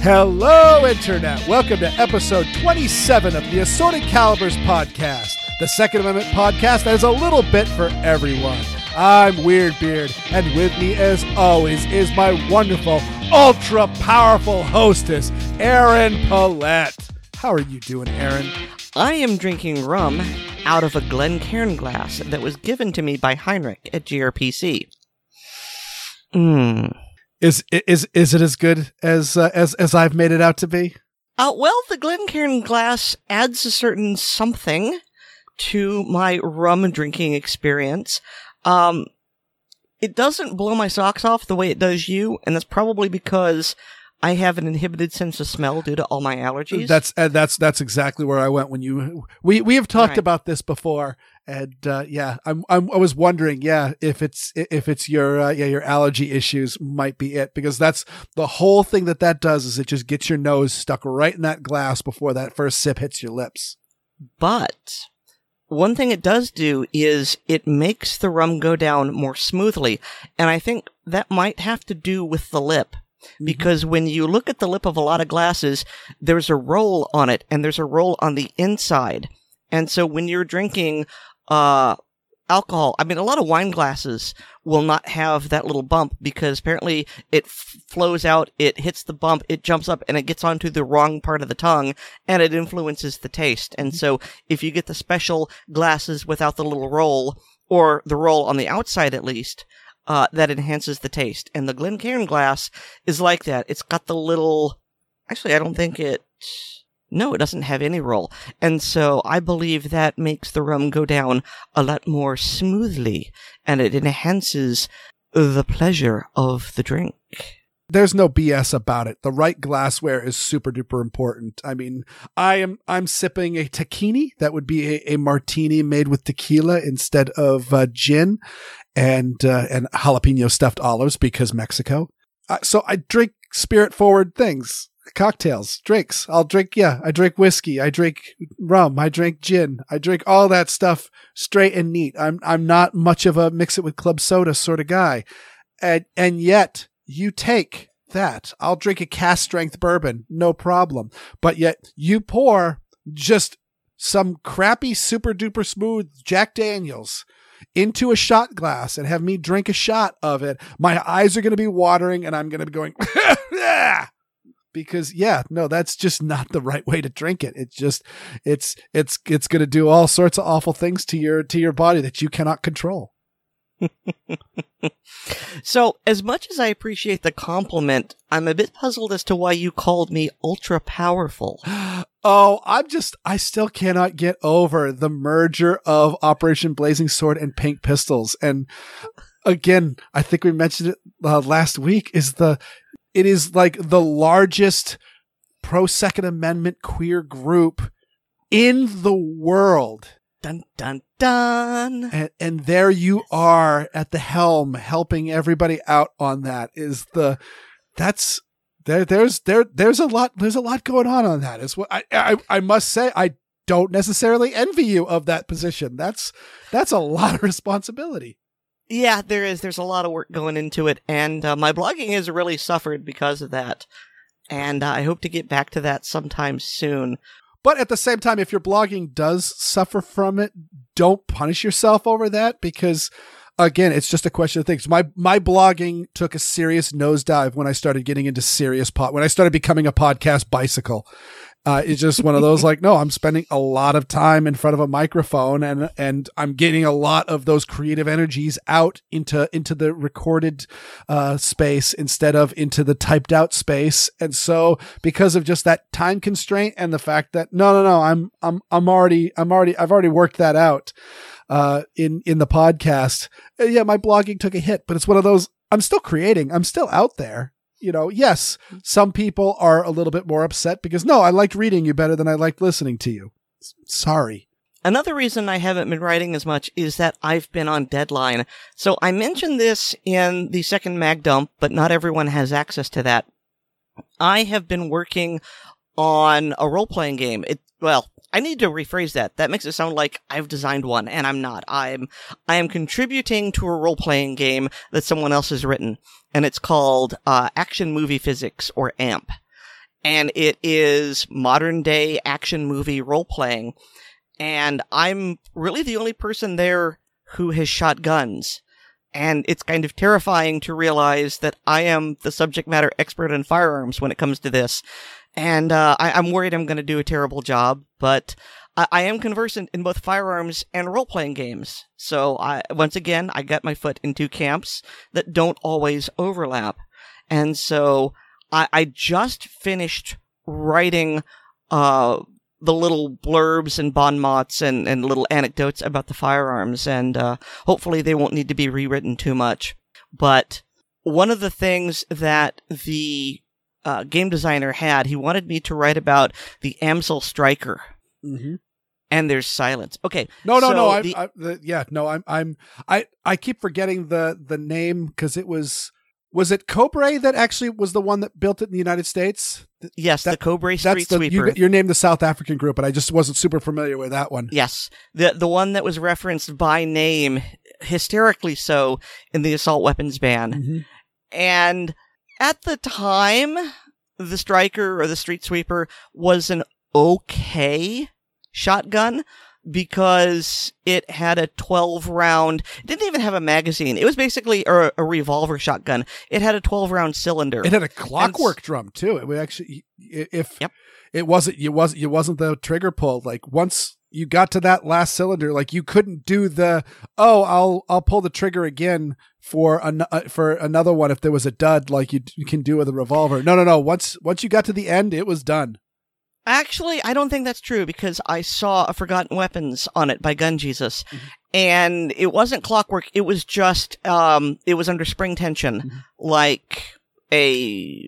Hello, Internet. Welcome to episode 27 of the Assorted Calibers podcast, the Second Amendment podcast that is a little bit for everyone. I'm Weirdbeard, and with me, as always, is my wonderful, ultra-powerful hostess, Aaron Paulette. How are you doing, Aaron? I am drinking rum out of a Glencairn glass that was given to me by Heinrich at GRPC. Is it as good as I've made it out to be? Well, the Glencairn glass adds a certain something to my rum drinking experience. It doesn't blow my socks off the way it does you, and that's probably because I have an inhibited sense of smell due to all my allergies. That's exactly where I went when we have talked about this before, and I was wondering if it's your allergy issues might be it, because that's the whole thing that does is it just gets your nose stuck right in that glass before that first sip hits your lips. But one thing it does do is it makes the rum go down more smoothly, and I think that might have to do with the lip. Because when you look at the lip of a lot of glasses, there's a roll on it, and there's a roll on the inside. And so when you're drinking alcohol, I mean, a lot of wine glasses will not have that little bump because apparently it flows out, it hits the bump, it jumps up, and it gets onto the wrong part of the tongue, and it influences the taste. And so if you get the special glasses without the little roll, or the roll on the outside at least, that enhances the taste. And the Glencairn glass is like that. It's got the little... Actually, I don't think it... No, it doesn't have any roll. And so I believe that makes the rum go down a lot more smoothly, and it enhances the pleasure of the drink. There's no BS about it. The right glassware is super duper important. I mean, I'm sipping a tequini. That would be a martini made with tequila instead of gin and jalapeno stuffed olives because Mexico. So I drink spirit forward things, cocktails, drinks. I drink whiskey. I drink rum. I drink gin. I drink all that stuff straight and neat. I'm not much of a mix it with club soda sort of guy. And yet you take that. I'll drink a cast strength bourbon, no problem. But yet you pour just some crappy, super duper smooth Jack Daniels into a shot glass and have me drink a shot of it. My eyes are going to be watering and I'm going to be going, because that's just not the right way to drink it. It's just, it's going to do all sorts of awful things to your body that you cannot control. So, as much as I appreciate the compliment, I'm a bit puzzled as to why you called me ultra powerful. Oh, I still cannot get over the merger of Operation Blazing Sword and Pink Pistols. And again, I think we mentioned it last week, it is like the largest pro-Second Amendment queer group in the world. Dun, dun, dun. And there you are at the helm helping everybody out on that. There's a lot going on that. Is what I must say, I don't necessarily envy you of that position. That's a lot of responsibility. Yeah, there is. There's a lot of work going into it, and my blogging has really suffered because of that. And I hope to get back to that sometime soon. But at the same time, if your blogging does suffer from it, don't punish yourself over that, because, again, it's just a question of things. My blogging took a serious nosedive when I started getting into when I started becoming a podcast bicycle. It's just one of those like, no, I'm spending a lot of time in front of a microphone and I'm getting a lot of those creative energies out into the recorded space instead of into the typed out space. And so because of just that time constraint and the fact that I've already worked that out in the podcast. My blogging took a hit, but it's one of those, I'm still creating, I'm still out there. Yes, some people are a little bit more upset because, no, I liked reading you better than I liked listening to you. Sorry. Another reason I haven't been writing as much is that I've been on deadline. So I mentioned this in the second mag dump, but not everyone has access to that. I have been working on a role-playing game. I need to rephrase that. That makes it sound like I've designed one, and I'm not. I am contributing to a role-playing game that someone else has written, and it's called Action Movie Physics, or AMP. and it is modern day action movie role playing. And I'm really the only person there who has shot guns. And it's kind of terrifying to realize that I am the subject matter expert in firearms when it comes to this. And I'm worried I'm going to do a terrible job, but I am conversant in both firearms and role-playing games. So once again, I got my foot in two camps that don't always overlap. And so I just finished writing the little blurbs and bon mots and little anecdotes about the firearms, and hopefully they won't need to be rewritten too much. But one of the things that the game designer had, he wanted me to write about the Amsel Striker. Mm-hmm. And there's silence. Okay. I keep forgetting the name because it was it Cobra that actually was the one that built it in the United States? Yes, the Cobra Street Sweeper. You're named the South African group, but I just wasn't super familiar with that one. Yes, the one that was referenced by name, hysterically so, in the assault weapons ban. Mm-hmm. And at the time, the Striker or the Street Sweeper was an okay shotgun because it had a 12-round... It didn't even have a magazine. It was basically a revolver shotgun. It had a 12-round cylinder. It had a clockwork drum, too. It would actually... It wasn't the trigger pull. Like, once you got to that last cylinder, like, you couldn't do the, I'll pull the trigger again for another one if there was a dud like you can do with a revolver. No. Once you got to the end, it was done. Actually, I don't think that's true because I saw a Forgotten Weapons on it by Gun Jesus, and it wasn't clockwork. It was just, it was under spring tension, like an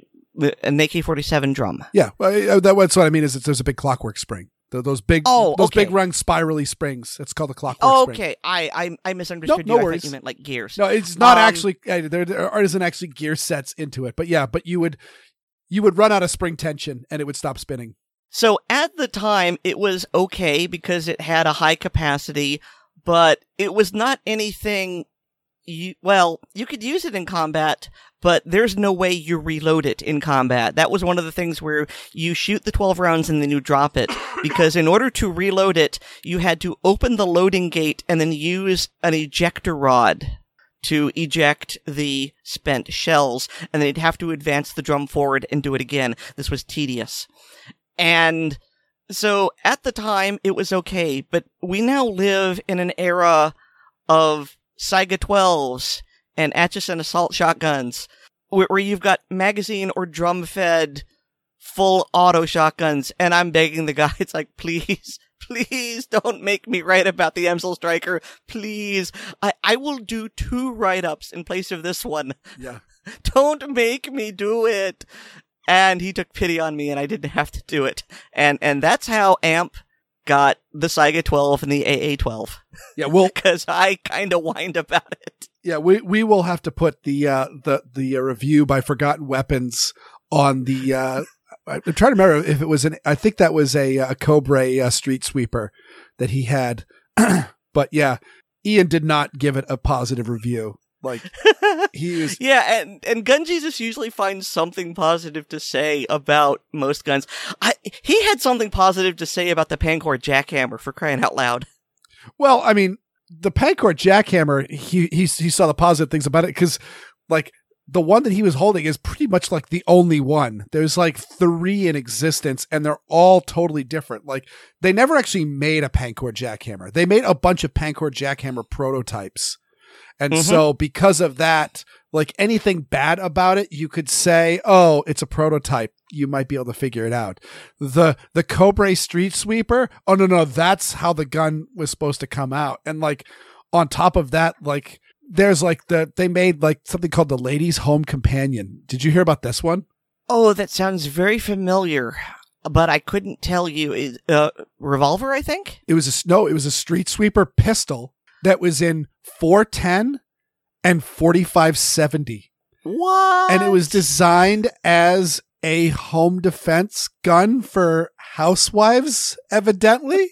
AK-47 drum. Yeah, that's what I mean. There's a big clockwork spring. Those big rung spirally springs. It's called the clockwork spring. Okay, I misunderstood you. No I worries. thought you meant like gears. No, it's not actually. There isn't actually gear sets into it, but you would run out of spring tension and it would stop spinning. So at the time, it was okay because it had a high capacity, but it was not anything... you could use it in combat, but there's no way you reload it in combat. That was one of the things where you shoot the 12 rounds and then you drop it, because in order to reload it, you had to open the loading gate and then use an ejector rod to eject the spent shells, and then you'd have to advance the drum forward and do it again. This was tedious. And so at the time, it was okay, but we now live in an era of Saiga 12s and Atchison assault shotguns, where you've got magazine or drum-fed full auto shotguns, and I'm begging the guy, it's like, please don't make me write about the Amsel Striker. Please. I will do 2 write-ups in place of this one. Yeah. Don't make me do it. And he took pity on me, and I didn't have to do it. And that's how AMP got the Saiga 12 and the AA 12. Yeah, well, because I kind of whined about it. Yeah, we will have to put the review by Forgotten Weapons on the. I'm trying to remember if it was I think that was a Cobra Street Sweeper that he had, but yeah, Ian did not give it a positive review. Like he was. Yeah, and Gun Jesus usually finds something positive to say about most guns. He had something positive to say about the Pancor Jackhammer, for crying out loud. Well, I mean, the Pancor Jackhammer, he saw the positive things about it because, like, the one that he was holding is pretty much like the only one. There's like 3 in existence, and they're all totally different. Like, they never actually made a Pancor Jackhammer. They made a bunch of Pancor Jackhammer prototypes. And so because of that, like, anything bad about it, you could say, oh, it's a prototype. You might be able to figure it out. The Cobra Street Sweeper, oh, no, that's how the gun was supposed to come out. And, like, on top of that, like, there's like they made like something called the Ladies Home Companion. Did you hear about this one? Oh, that sounds very familiar, but I couldn't tell you. Revolver, I think? It was a Street Sweeper pistol that was in 410 and 4570. What? And it was designed as a home defense gun for housewives, evidently.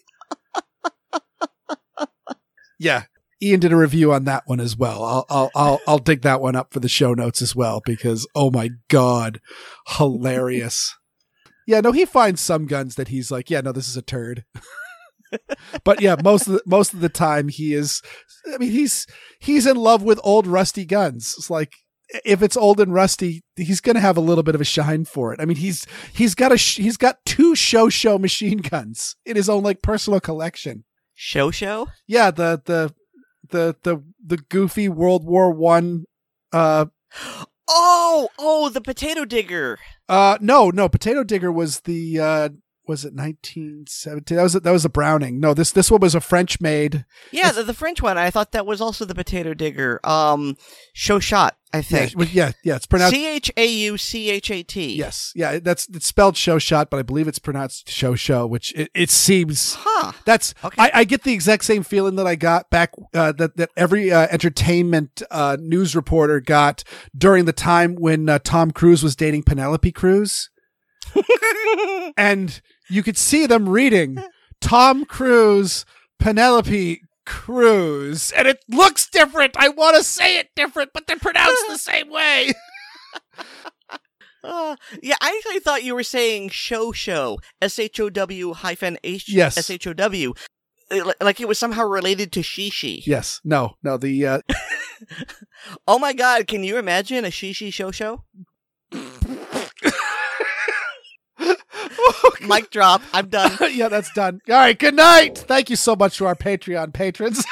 Yeah. Ian did a review on that one as well. I'll dig that one up for the show notes as well, because, oh my God, hilarious. Yeah, no, he finds some guns that he's like, yeah, no, this is a turd. But yeah, most of the time he's in love with old rusty guns. It's like, if it's old and rusty, he's going to have a little bit of a shine for it. I mean, he's got 2 show machine guns in his own like personal collection. Show? Yeah, the goofy World War One. The potato digger. No, potato digger was the. Was it 1917? That was a Browning. No, this one was a French made. Yeah, the French one. I thought that was also the potato digger. Show shot, I think. Yeah, it's pronounced CHAUCHAT. Yes, yeah, it's spelled show shot, but I believe it's pronounced show, which it seems. That's okay. I get the exact same feeling that I got back that every entertainment news reporter got during the time when Tom Cruise was dating Penelope Cruz. And you could see them reading Tom Cruise, Penelope Cruz, and it looks different. I want to say it different, but they're pronounced the same way. Yeah, I actually thought you were saying show, SHOW-H. Yes. SHOW. Like it was somehow related to Shishi. Yes. No, the. Oh my God, can you imagine a Shishi show? Mic drop. I'm done. Yeah, that's done. All right. Good night. Thank you so much to our Patreon patrons.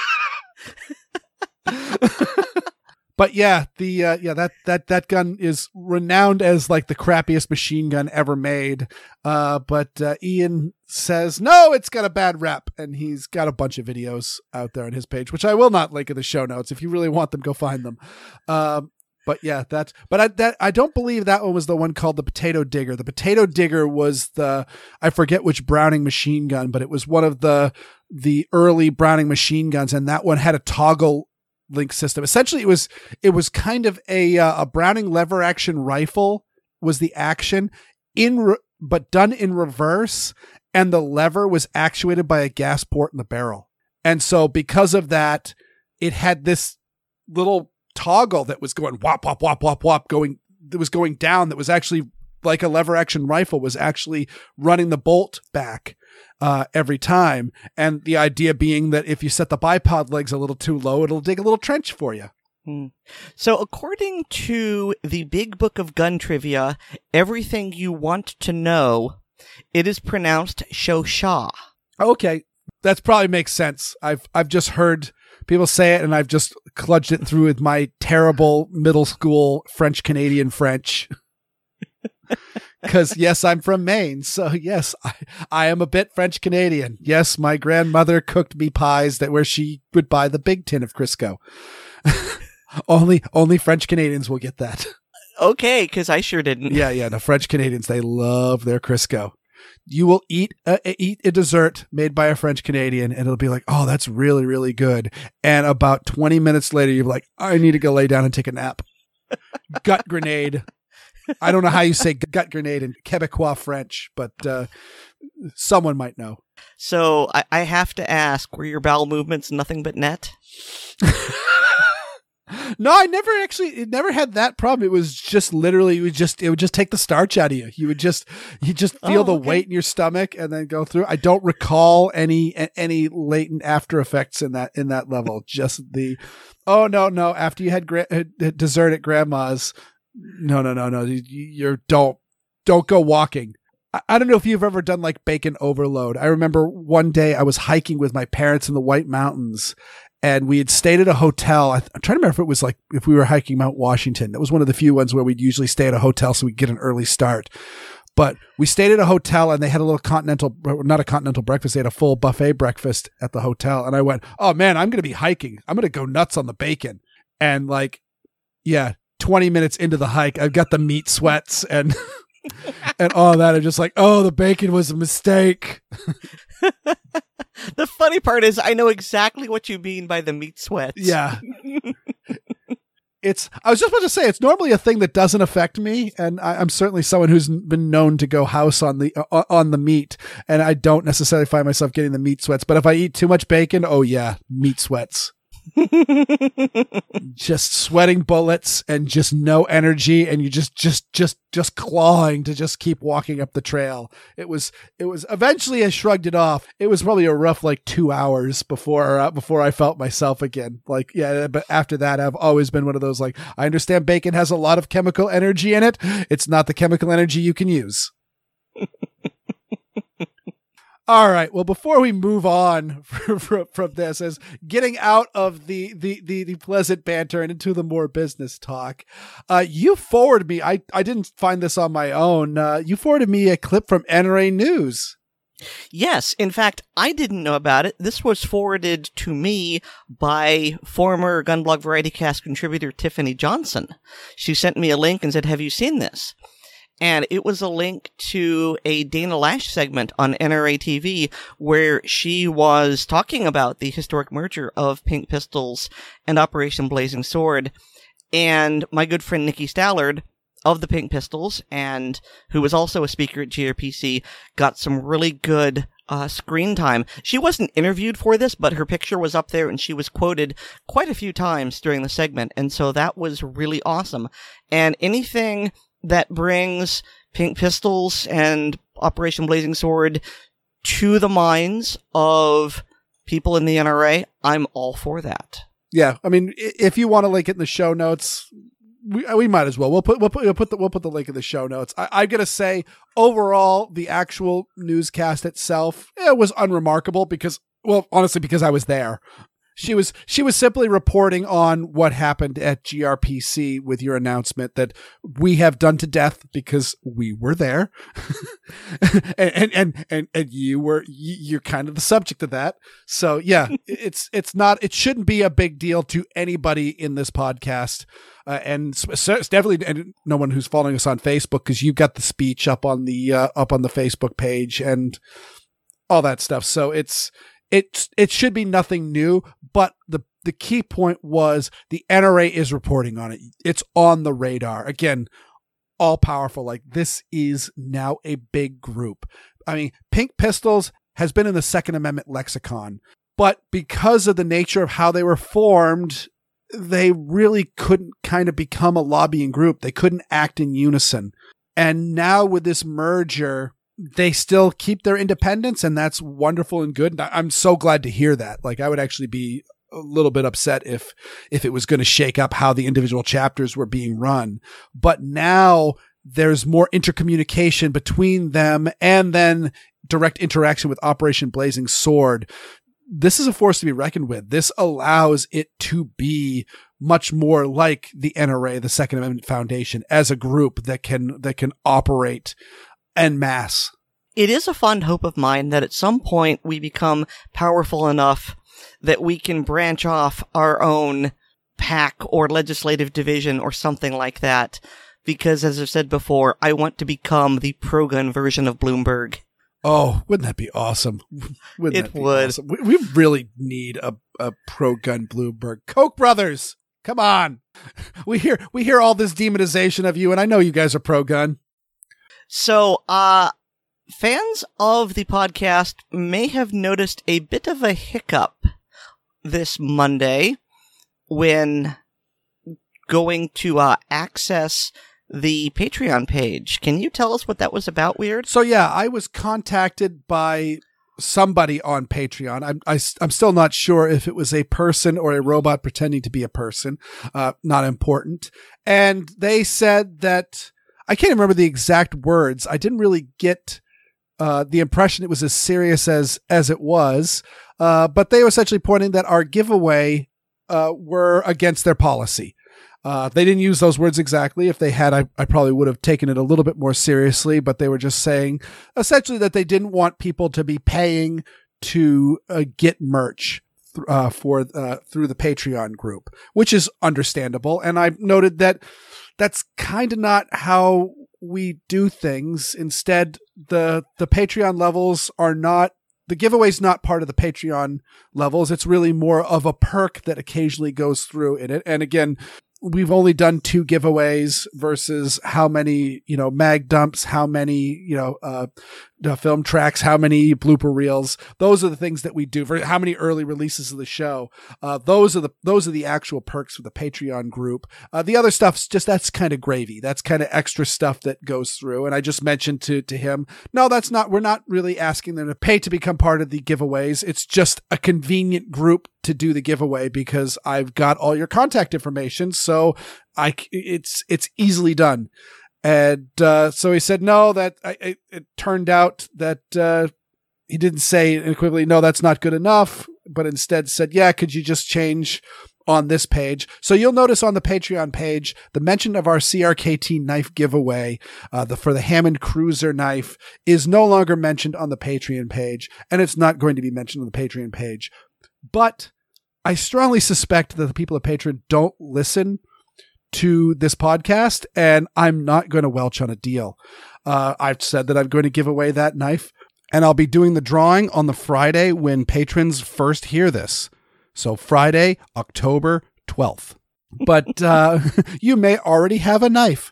But yeah, that gun is renowned as like the crappiest machine gun ever made. But Ian says no, it's got a bad rep, and he's got a bunch of videos out there on his page, which I will not link in the show notes. If you really want them, go find them. But yeah, I don't believe that one was the one called the potato digger. The potato digger was I forget which Browning machine gun, but it was one of the early Browning machine guns. And that one had a toggle link system. Essentially it was kind of a Browning lever action rifle was the action but done in reverse. And the lever was actuated by a gas port in the barrel. And so because of that, it had this little toggle that was going whop, whop, whop, whop, whop, that was going down, that was actually like a lever action rifle, was actually running the bolt back every time. And the idea being that if you set the bipod legs a little too low, it'll dig a little trench for you. So according to the Big Book of Gun Trivia, everything you want to know, it is pronounced Shosha. Okay. That probably makes sense. I've just heard people say it, and I've just kludged it through with my terrible middle school French-Canadian French. Because, yes, I'm from Maine. So, yes, I am a bit French-Canadian. Yes, my grandmother cooked me pies where she would buy the big tin of Crisco. Only French-Canadians will get that. Okay, because I sure didn't. Yeah, the French-Canadians, they love their Crisco. You will eat a dessert made by a French Canadian, and it'll be like, oh, that's really, really good. And about 20 minutes later, you're like, I need to go lay down and take a nap. Gut grenade. I don't know how you say gut grenade in Quebecois French, but someone might know. So I have to ask, were your bowel movements nothing but net? No, I never had that problem. It was just literally, it would just take the starch out of you. You just feel the weight in your stomach and then go through. I don't recall any latent after effects in that level. Just no. After you had dessert at grandma's, no. You don't go walking. I don't know if you've ever done like bacon overload. I remember one day I was hiking with my parents in the White Mountains. And we had stayed at a hotel. I'm trying to remember if we were hiking Mount Washington. That was one of the few ones where we'd usually stay at a hotel so we'd get an early start. But we stayed at a hotel, and they had a little not a continental breakfast. They had a full buffet breakfast at the hotel. And I went, oh man, I'm going to be hiking. I'm going to go nuts on the bacon. And 20 minutes into the hike, I've got the meat sweats and and all that. I'm just like, oh, the bacon was a mistake. The funny part is I know exactly what you mean by the meat sweats. Yeah. I was just about to say, it's normally a thing that doesn't affect me. And I'm certainly someone who's been known to go house on the meat. And I don't necessarily find myself getting the meat sweats. But if I eat too much bacon, oh yeah, meat sweats. Just sweating bullets and just no energy, and you just clawing to just keep walking up the trail. It was eventually I shrugged it off. It was probably a rough 2 hours before I felt myself again. But after that, I've always been one of those I understand bacon has a lot of chemical energy in it. It's not the chemical energy you can use. All right. Well, before we move on from this, as getting out of the pleasant banter and into the more business talk, you forwarded me. I didn't find this on my own. You forwarded me a clip from NRA News. Yes. In fact, I didn't know about it. This was forwarded to me by former Gunblog Variety Cast contributor Tiffany Johnson. She sent me a link and said, "Have you seen this?" And it was a link to a Dana Lash segment on NRA TV where she was talking about the historic merger of Pink Pistols and Operation Blazing Sword. And my good friend Nikki Stallard of the Pink Pistols, and who was also a speaker at GRPC, got some really good screen time. She wasn't interviewed for this, but her picture was up there and she was quoted quite a few times during the segment. And so that was really awesome. And anything that brings Pink Pistols and Operation Blazing Sword to the minds of people in the NRA, I'm all for that. Yeah, I mean, if you want to link it in the show notes, we might as well. We'll put the link in the show notes. I'm gonna say overall, the actual newscast itself, it was unremarkable because I was there. She was simply reporting on what happened at GRPC with your announcement that we have done to death because we were there. and you're kind of the subject of that. So yeah, it shouldn't be a big deal to anybody in this podcast. And it's definitely and no one who's following us on Facebook, because you've got the speech up on the Facebook page and all that stuff. So it should be nothing new, but the key point was the NRA is reporting on it. It's on the radar. Again, all powerful. This is now a big group. I mean, Pink Pistols has been in the Second Amendment lexicon, but because of the nature of how they were formed, they really couldn't kind of become a lobbying group. They couldn't act in unison. And now with this merger, they still keep their independence, and that's wonderful and good. I'm so glad to hear that. I would actually be a little bit upset if it was going to shake up how the individual chapters were being run. But now there's more intercommunication between them and then direct interaction with Operation Blazing Sword. This is a force to be reckoned with. This allows it to be much more like the NRA, the Second Amendment Foundation, as a group that can operate en masse. It is a fond hope of mine that at some point we become powerful enough that we can branch off our own PAC or legislative division or something like that. Because, as I've said before, I want to become the pro-gun version of Bloomberg. Oh, wouldn't that be awesome? It would. Awesome? We really need a pro-gun Bloomberg. Koch brothers, come on. We hear all this demonization of you, and I know you guys are pro-gun. So, fans of the podcast may have noticed a bit of a hiccup this Monday when going to access the Patreon page. Can you tell us what that was about, Weird? So yeah, I was contacted by somebody on Patreon. I'm still not sure if it was a person or a robot pretending to be a person. Not important. And they said that, I can't remember the exact words. I didn't really get the impression it was as serious as it was. But they were essentially pointing that our giveaway were against their policy. They didn't use those words exactly. If they had, I probably would have taken it a little bit more seriously, but they were just saying essentially that they didn't want people to be paying to get merch through the Patreon group, which is understandable. And I noted that that's kind of not how we do things. Instead, the Patreon levels are not, the giveaway's not part of the Patreon levels. It's really more of a perk that occasionally goes through in it. And again, we've only done 2 giveaways versus how many, mag dumps, how many, film tracks, how many blooper reels. Those are the things that we do. For how many early releases of the show. Those are the actual perks for the Patreon group. The other stuff's just, that's kind of gravy. That's kind of extra stuff that goes through. And I just mentioned to him, no, we're not really asking them to pay to become part of the giveaways. It's just a convenient group to do the giveaway because I've got all your contact information. So it's easily done. And so he said, no, that it turned out that he didn't say equivocally, no, that's not good enough, but instead said, yeah, could you just change on this page? So you'll notice on the Patreon page, the mention of our CRKT knife giveaway for the Hammond Cruiser knife is no longer mentioned on the Patreon page, and it's not going to be mentioned on the Patreon page. But I strongly suspect that the people at Patreon don't listen to this podcast, and I'm not going to welch on a deal. I've said that I'm going to give away that knife, and I'll be doing the drawing on the Friday when patrons first hear this. So Friday, October 12th. But you may already have a knife.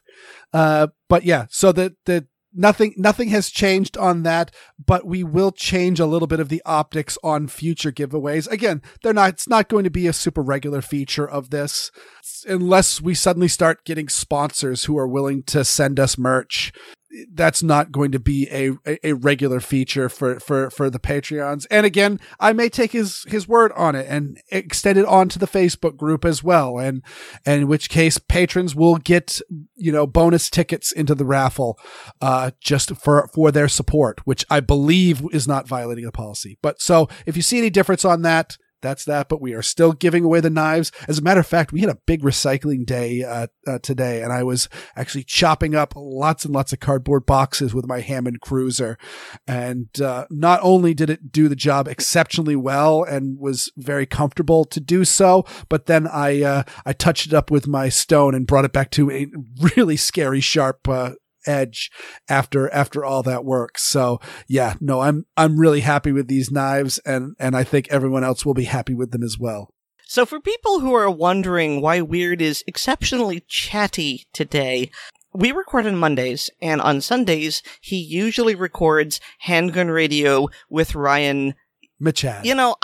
But yeah, so that nothing has changed on that, but we will change a little bit of the optics on future giveaways. Again, it's not going to be a super regular feature of this unless we suddenly start getting sponsors who are willing to send us merch. That's not going to be a regular feature for the Patreons. And again, I may take his word on it and extend it onto the Facebook group as well. And in which case patrons will get, bonus tickets into the raffle, just for their support, which I believe is not violating the policy. But so if you see any difference on that, that's that, but we are still giving away the knives. As a matter of fact, we had a big recycling day today, and I was actually chopping up lots and lots of cardboard boxes with my Hammond Cruiser. And not only did it do the job exceptionally well and was very comfortable to do so, but then I touched it up with my stone and brought it back to a really scary sharp edge after all that work. So yeah, no, I'm really happy with these knives, and I think everyone else will be happy with them as well. So for people who are wondering why Weird is exceptionally chatty today, we record on Mondays, and on Sundays he usually records Handgun Radio with Ryan Michad.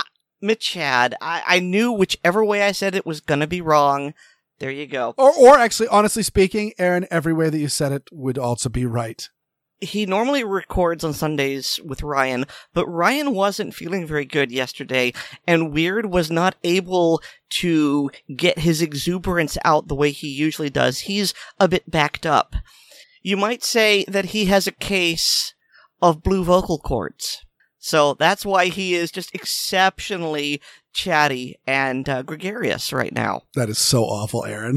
Michad. I knew whichever way I said it was gonna be wrong. There you go. Or actually, honestly speaking, Aaron, every way that you said it would also be right. He normally records on Sundays with Ryan, but Ryan wasn't feeling very good yesterday, and Weird was not able to get his exuberance out the way he usually does. He's a bit backed up. You might say that he has a case of blue vocal cords. So that's why he is just exceptionally chatty and gregarious right now. That is so awful, Aaron.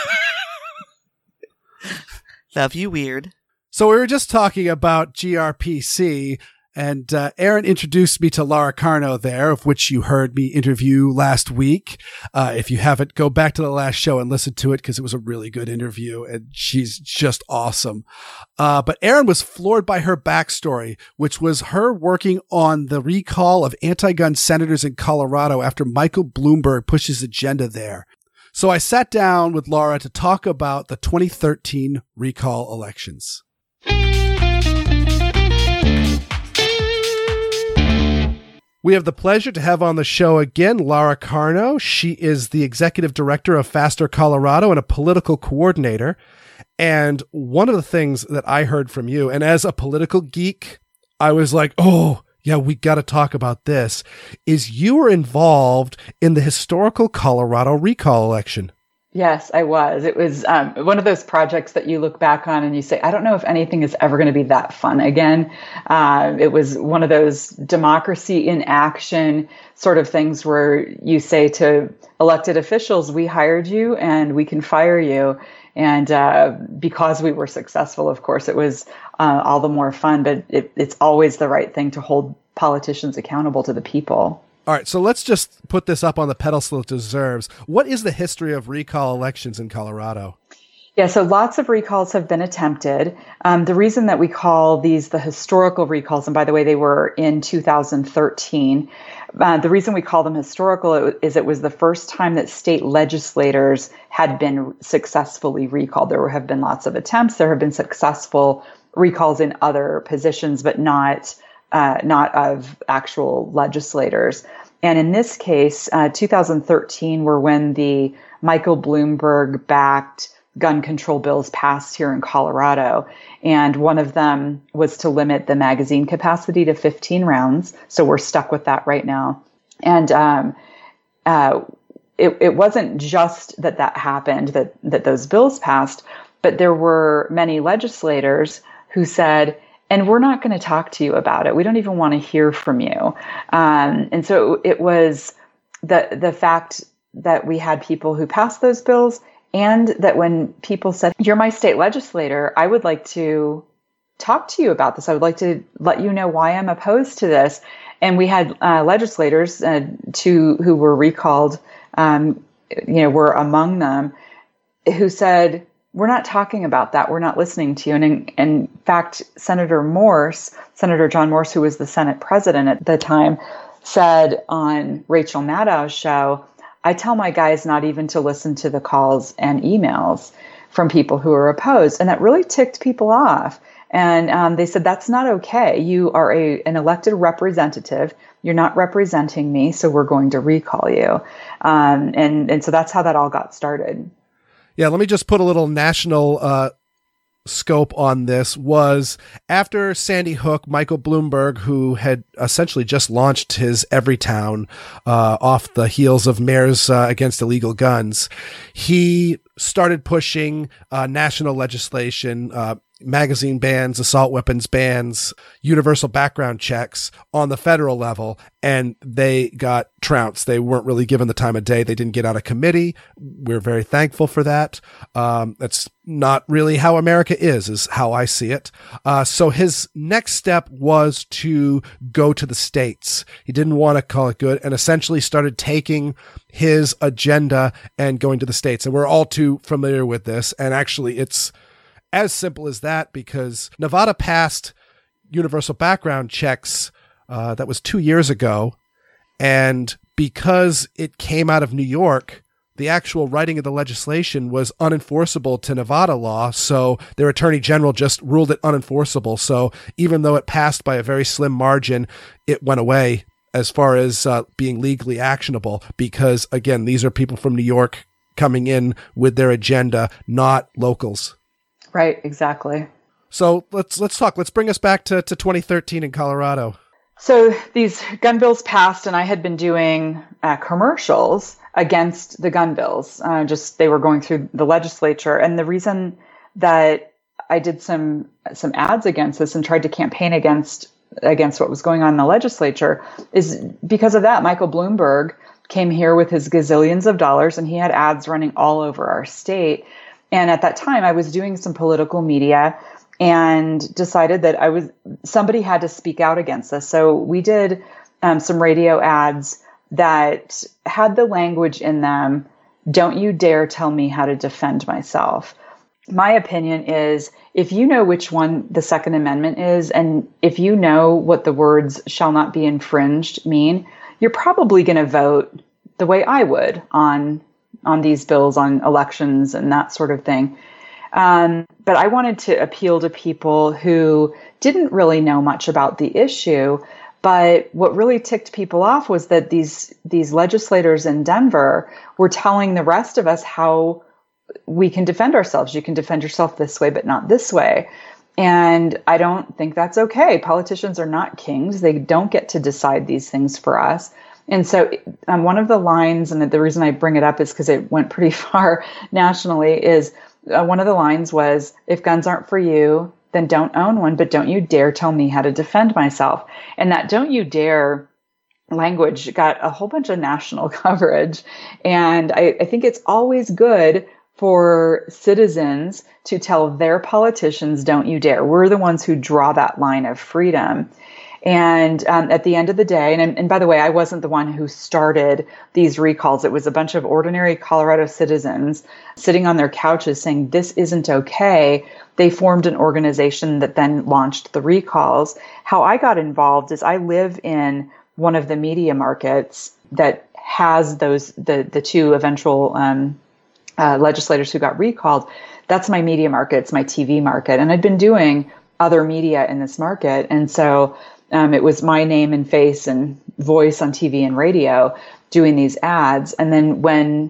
Love you, Weird. So we were just talking about GRPC, and Aaron introduced me to Lara Carno there, of which you heard me interview last week. If you haven't, go back to the last show and listen to it because it was a really good interview, and she's just awesome. But Aaron was floored by her backstory, which was her working on the recall of anti-gun senators in Colorado after Michael Bloomberg pushed his agenda there. So I sat down with Lara to talk about the 2013 recall elections. We have the pleasure to have on the show again Lara Carno. She is the executive director of Faster Colorado and a political coordinator. And one of the things that I heard from you, and as a political geek, I was like, oh, yeah, we got to talk about this, is you were involved in the historical Colorado recall election. Yes, I was. It was one of those projects that you look back on and you say, I don't know if anything is ever going to be that fun again. It was one of those democracy in action sort of things where you say to elected officials, we hired you and we can fire you. And because we were successful, of course, it was all the more fun. But it's always the right thing to hold politicians accountable to the people. All right, so let's just put this up on the pedestal it deserves. What is the history of recall elections in Colorado? Yeah, so lots of recalls have been attempted. The reason that we call these the historical recalls, and by the way, they were in 2013, The reason we call them historical is it was the first time that state legislators had been successfully recalled. There have been lots of attempts. There have been successful recalls in other positions, but not of actual legislators. And in this case, 2013 were when the Michael Bloomberg-backed gun control bills passed here in Colorado. And one of them was to limit the magazine capacity to 15 rounds. So we're stuck with that right now. And it wasn't just that happened, that those bills passed, but there were many legislators who said, and we're not going to talk to you about it. We don't even want to hear from you. And so it was the fact that we had people who passed those bills, and that when people said, you're my state legislator, I would like to talk to you about this. I would like to let you know why I'm opposed to this. And we had legislators who were recalled, were among them, who said, we're not talking about that. We're not listening to you. And in fact, Senator John Morse, who was the Senate president at the time, said on Rachel Maddow's show, I tell my guys not even to listen to the calls and emails from people who are opposed. And that really ticked people off. And they said, that's not okay. You are an elected representative. You're not representing me, so we're going to recall you. And so that's how that all got started. Yeah, let me just put a little national scope on this. Was after Sandy Hook, Michael Bloomberg, who had essentially just launched his Everytown off the heels of Mayors Against Illegal Guns, he started pushing national legislation, magazine bans, assault weapons bans, universal background checks on the federal level, and they got trounced. They weren't really given the time of day. They didn't get out of committee. We're very thankful for that. That's not really how America is how I see it. So his next step was to go to the states. He didn't want to call it good, and essentially started taking his agenda and going to the states. And we're all too familiar with this. And actually, it's as simple as that, because Nevada passed universal background checks, that was 2 years ago. And because it came out of New York, the actual writing of the legislation was unenforceable to Nevada law. So their attorney general just ruled it unenforceable. So even though it passed by a very slim margin, it went away as far as being legally actionable, because again, these are people from New York coming in with their agenda, not locals. Right, exactly. So let's talk. Let's bring us back to 2013 in Colorado. So these gun bills passed, and I had been doing commercials against the gun bills. They were going through the legislature, and the reason that I did some ads against this and tried to campaign against what was going on in the legislature is because of that. Michael Bloomberg came here with his gazillions of dollars, and he had ads running all over our state. And at that time, I was doing some political media and decided that somebody had to speak out against this. So we did some radio ads that had the language in them, "Don't you dare tell me how to defend myself." My opinion is, if you know which one the Second Amendment is, and if you know what the words "shall not be infringed" mean, you're probably going to vote the way I would on these bills, on elections and that sort of thing. But I wanted to appeal to people who didn't really know much about the issue. But what really ticked people off was that these legislators in Denver were telling the rest of us how we can defend ourselves. You can defend yourself this way, but not this way. And I don't think that's okay. Politicians are not kings. They don't get to decide these things for us. And so one of the lines, and the reason I bring it up is because it went pretty far nationally, is one of the lines was, "If guns aren't for you, then don't own one, but don't you dare tell me how to defend myself." And that "don't you dare" language got a whole bunch of national coverage. And I think it's always good for citizens to tell their politicians, "Don't you dare." We're the ones who draw that line of freedom. And at the end of the day, and by the way, I wasn't the one who started these recalls. It was a bunch of ordinary Colorado citizens sitting on their couches saying, "This isn't okay." They formed an organization that then launched the recalls. How I got involved is I live in one of the media markets that has the two eventual legislators who got recalled. That's my media market. It's my TV market. And I'd been doing other media in this market. And so it was my name and face and voice on TV and radio doing these ads. And then when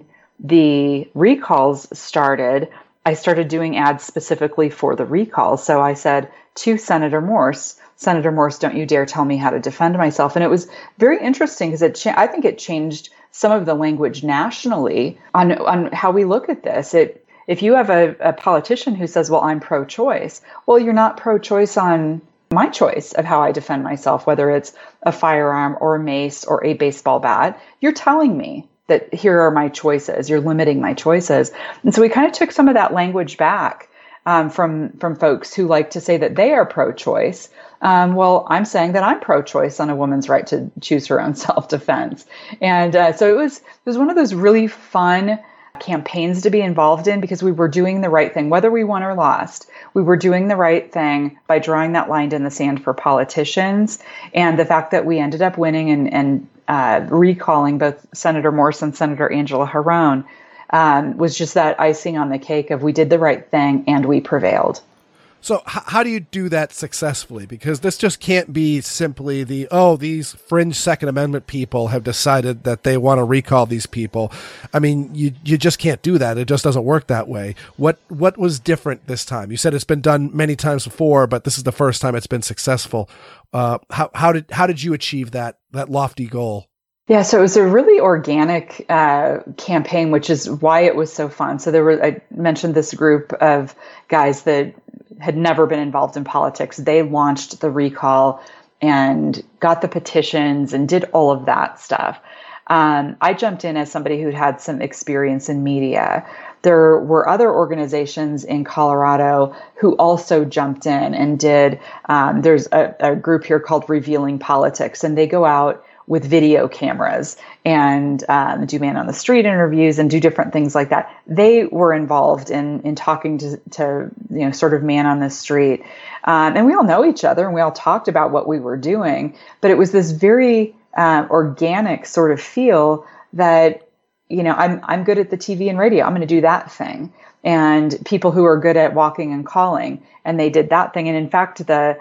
the recalls started, I started doing ads specifically for the recalls. So I said to Senator Morse, don't you dare tell me how to defend myself. And it was very interesting because I think it changed some of the language nationally on how we look at this. If you have a politician who says, well, I'm pro-choice, well, you're not pro-choice on my choice of how I defend myself, whether it's a firearm or a mace or a baseball bat. You're telling me that here are my choices. You're limiting my choices. And so we kind of took some of that language back from folks who like to say that they are pro-choice. Well, I'm saying that I'm pro-choice on a woman's right to choose her own self-defense. And so it was one of those really fun campaigns to be involved in because we were doing the right thing, whether we won or lost. We were doing the right thing by drawing that line in the sand for politicians. And the fact that we ended up winning and recalling both Senator Morse and Senator Angela Harron was just that icing on the cake of we did the right thing and we prevailed. So how do you do that successfully? Because this just can't be simply these fringe Second Amendment people have decided that they want to recall these people. I mean, you just can't do that. It just doesn't work that way. What was different this time? You said it's been done many times before, but this is the first time it's been successful. How did you achieve that lofty goal? Yeah, so it was a really organic campaign, which is why it was so fun. So I mentioned this group of guys that had never been involved in politics. They launched the recall and got the petitions and did all of that stuff. I jumped in as somebody who'd had some experience in media. There were other organizations in Colorado who also jumped in and did. There's a group here called Revealing Politics, and they go out with video cameras and do man on the street interviews and do different things like that. They were involved in talking to sort of man on the street. And we all know each other and we all talked about what we were doing, but it was this very organic sort of feel that, I'm good at the TV and radio. I'm going to do that thing. And people who are good at walking and calling, and they did that thing. And in fact, the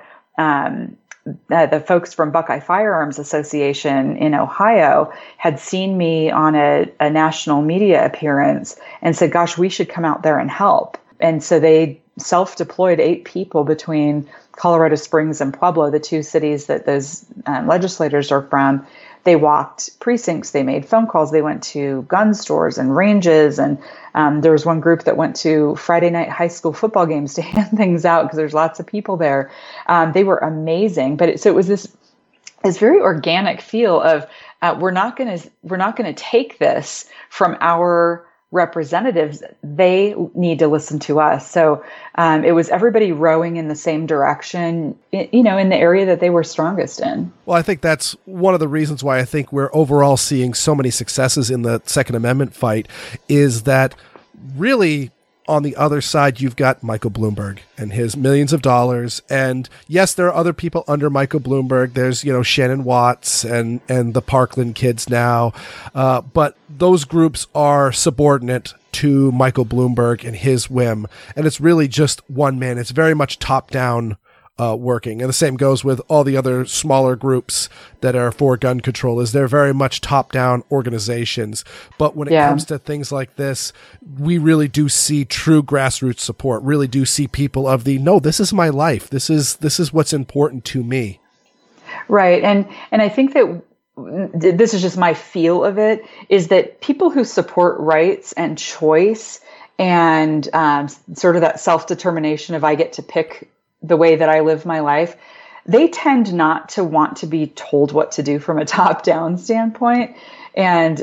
folks from Buckeye Firearms Association in Ohio had seen me on a national media appearance and said, gosh, we should come out there and help. And so they self-deployed 8 people between Colorado Springs and Pueblo, the 2 cities that those legislators are from. They walked precincts, they made phone calls, they went to gun stores and ranges. And there was one group that went to Friday night high school football games to hand things out because there's lots of people there. They were amazing. But it was this very organic feel of we're not going to take this from our representatives. They need to listen to us. So it was everybody rowing in the same direction, in the area that they were strongest in. Well, I think that's one of the reasons why I think we're overall seeing so many successes in the Second Amendment fight is that really on the other side, you've got Michael Bloomberg and his millions of dollars. And yes, there are other people under Michael Bloomberg. There's, Shannon Watts and the Parkland kids now. But those groups are subordinate to Michael Bloomberg and his whim. And it's really just one man. It's very much top down working. And the same goes with all the other smaller groups that are for gun control, is they're very much top-down organizations. But when it comes to things like this, we really do see true grassroots support, really do see people of no, this is my life. This is what's important to me. Right. And I think that this is just my feel of it, is that people who support rights and choice and sort of that self-determination of I get to pick the way that I live my life, they tend not to want to be told what to do from a top-down standpoint. And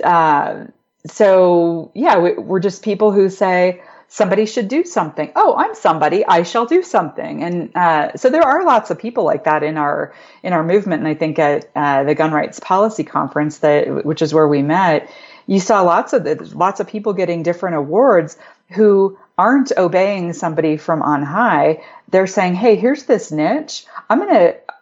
we're just people who say, somebody should do something. Oh, I'm somebody, I shall do something. And so there are lots of people like that in our movement. And I think at the Gun Rights Policy Conference, which is where we met, you saw lots of people getting different awards who aren't obeying somebody from on high. They're saying, hey, here's this niche. I'm going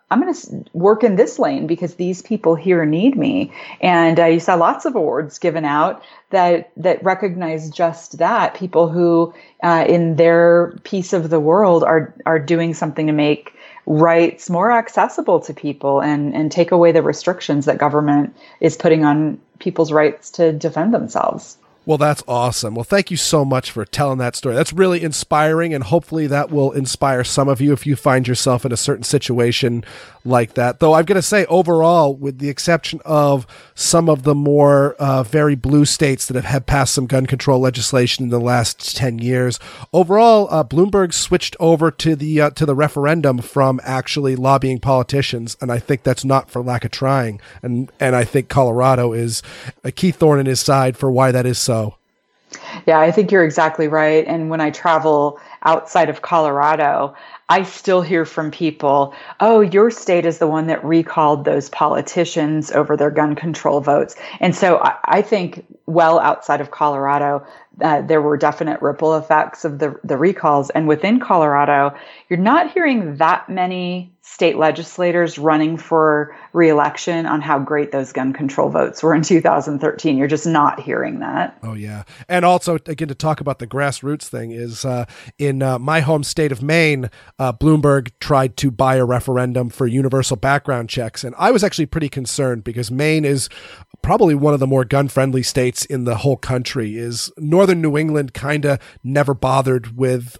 I'm going to work in this lane because these people here need me. And you saw lots of awards given out that recognize just that. People who, in their piece of the world, are doing something to make rights more accessible to people and take away the restrictions that government is putting on people's rights to defend themselves. Well, that's awesome. Well, thank you so much for telling that story. That's really inspiring, and hopefully that will inspire some of you if you find yourself in a certain situation like that. Though I've got to say, overall, with the exception of some of the more very blue states that have passed some gun control legislation in the last 10 years, overall, Bloomberg switched over to the referendum from actually lobbying politicians, and I think that's not for lack of trying. And I think Colorado is a key thorn in his side for why that is so. Yeah, I think you're exactly right. And when I travel outside of Colorado, I still hear from people, oh, your state is the one that recalled those politicians over their gun control votes. And so I think well outside of Colorado, there were definite ripple effects of the recalls. And within Colorado, you're not hearing that many state legislators running for re-election on how great those gun control votes were in 2013. You're just not hearing that. Oh, yeah. And also, again, to talk about the grassroots thing is in my home state of Maine, Bloomberg tried to buy a referendum for universal background checks. And I was actually pretty concerned because Maine is probably one of the more gun-friendly states in the whole country. Is Northern New England kind of never bothered with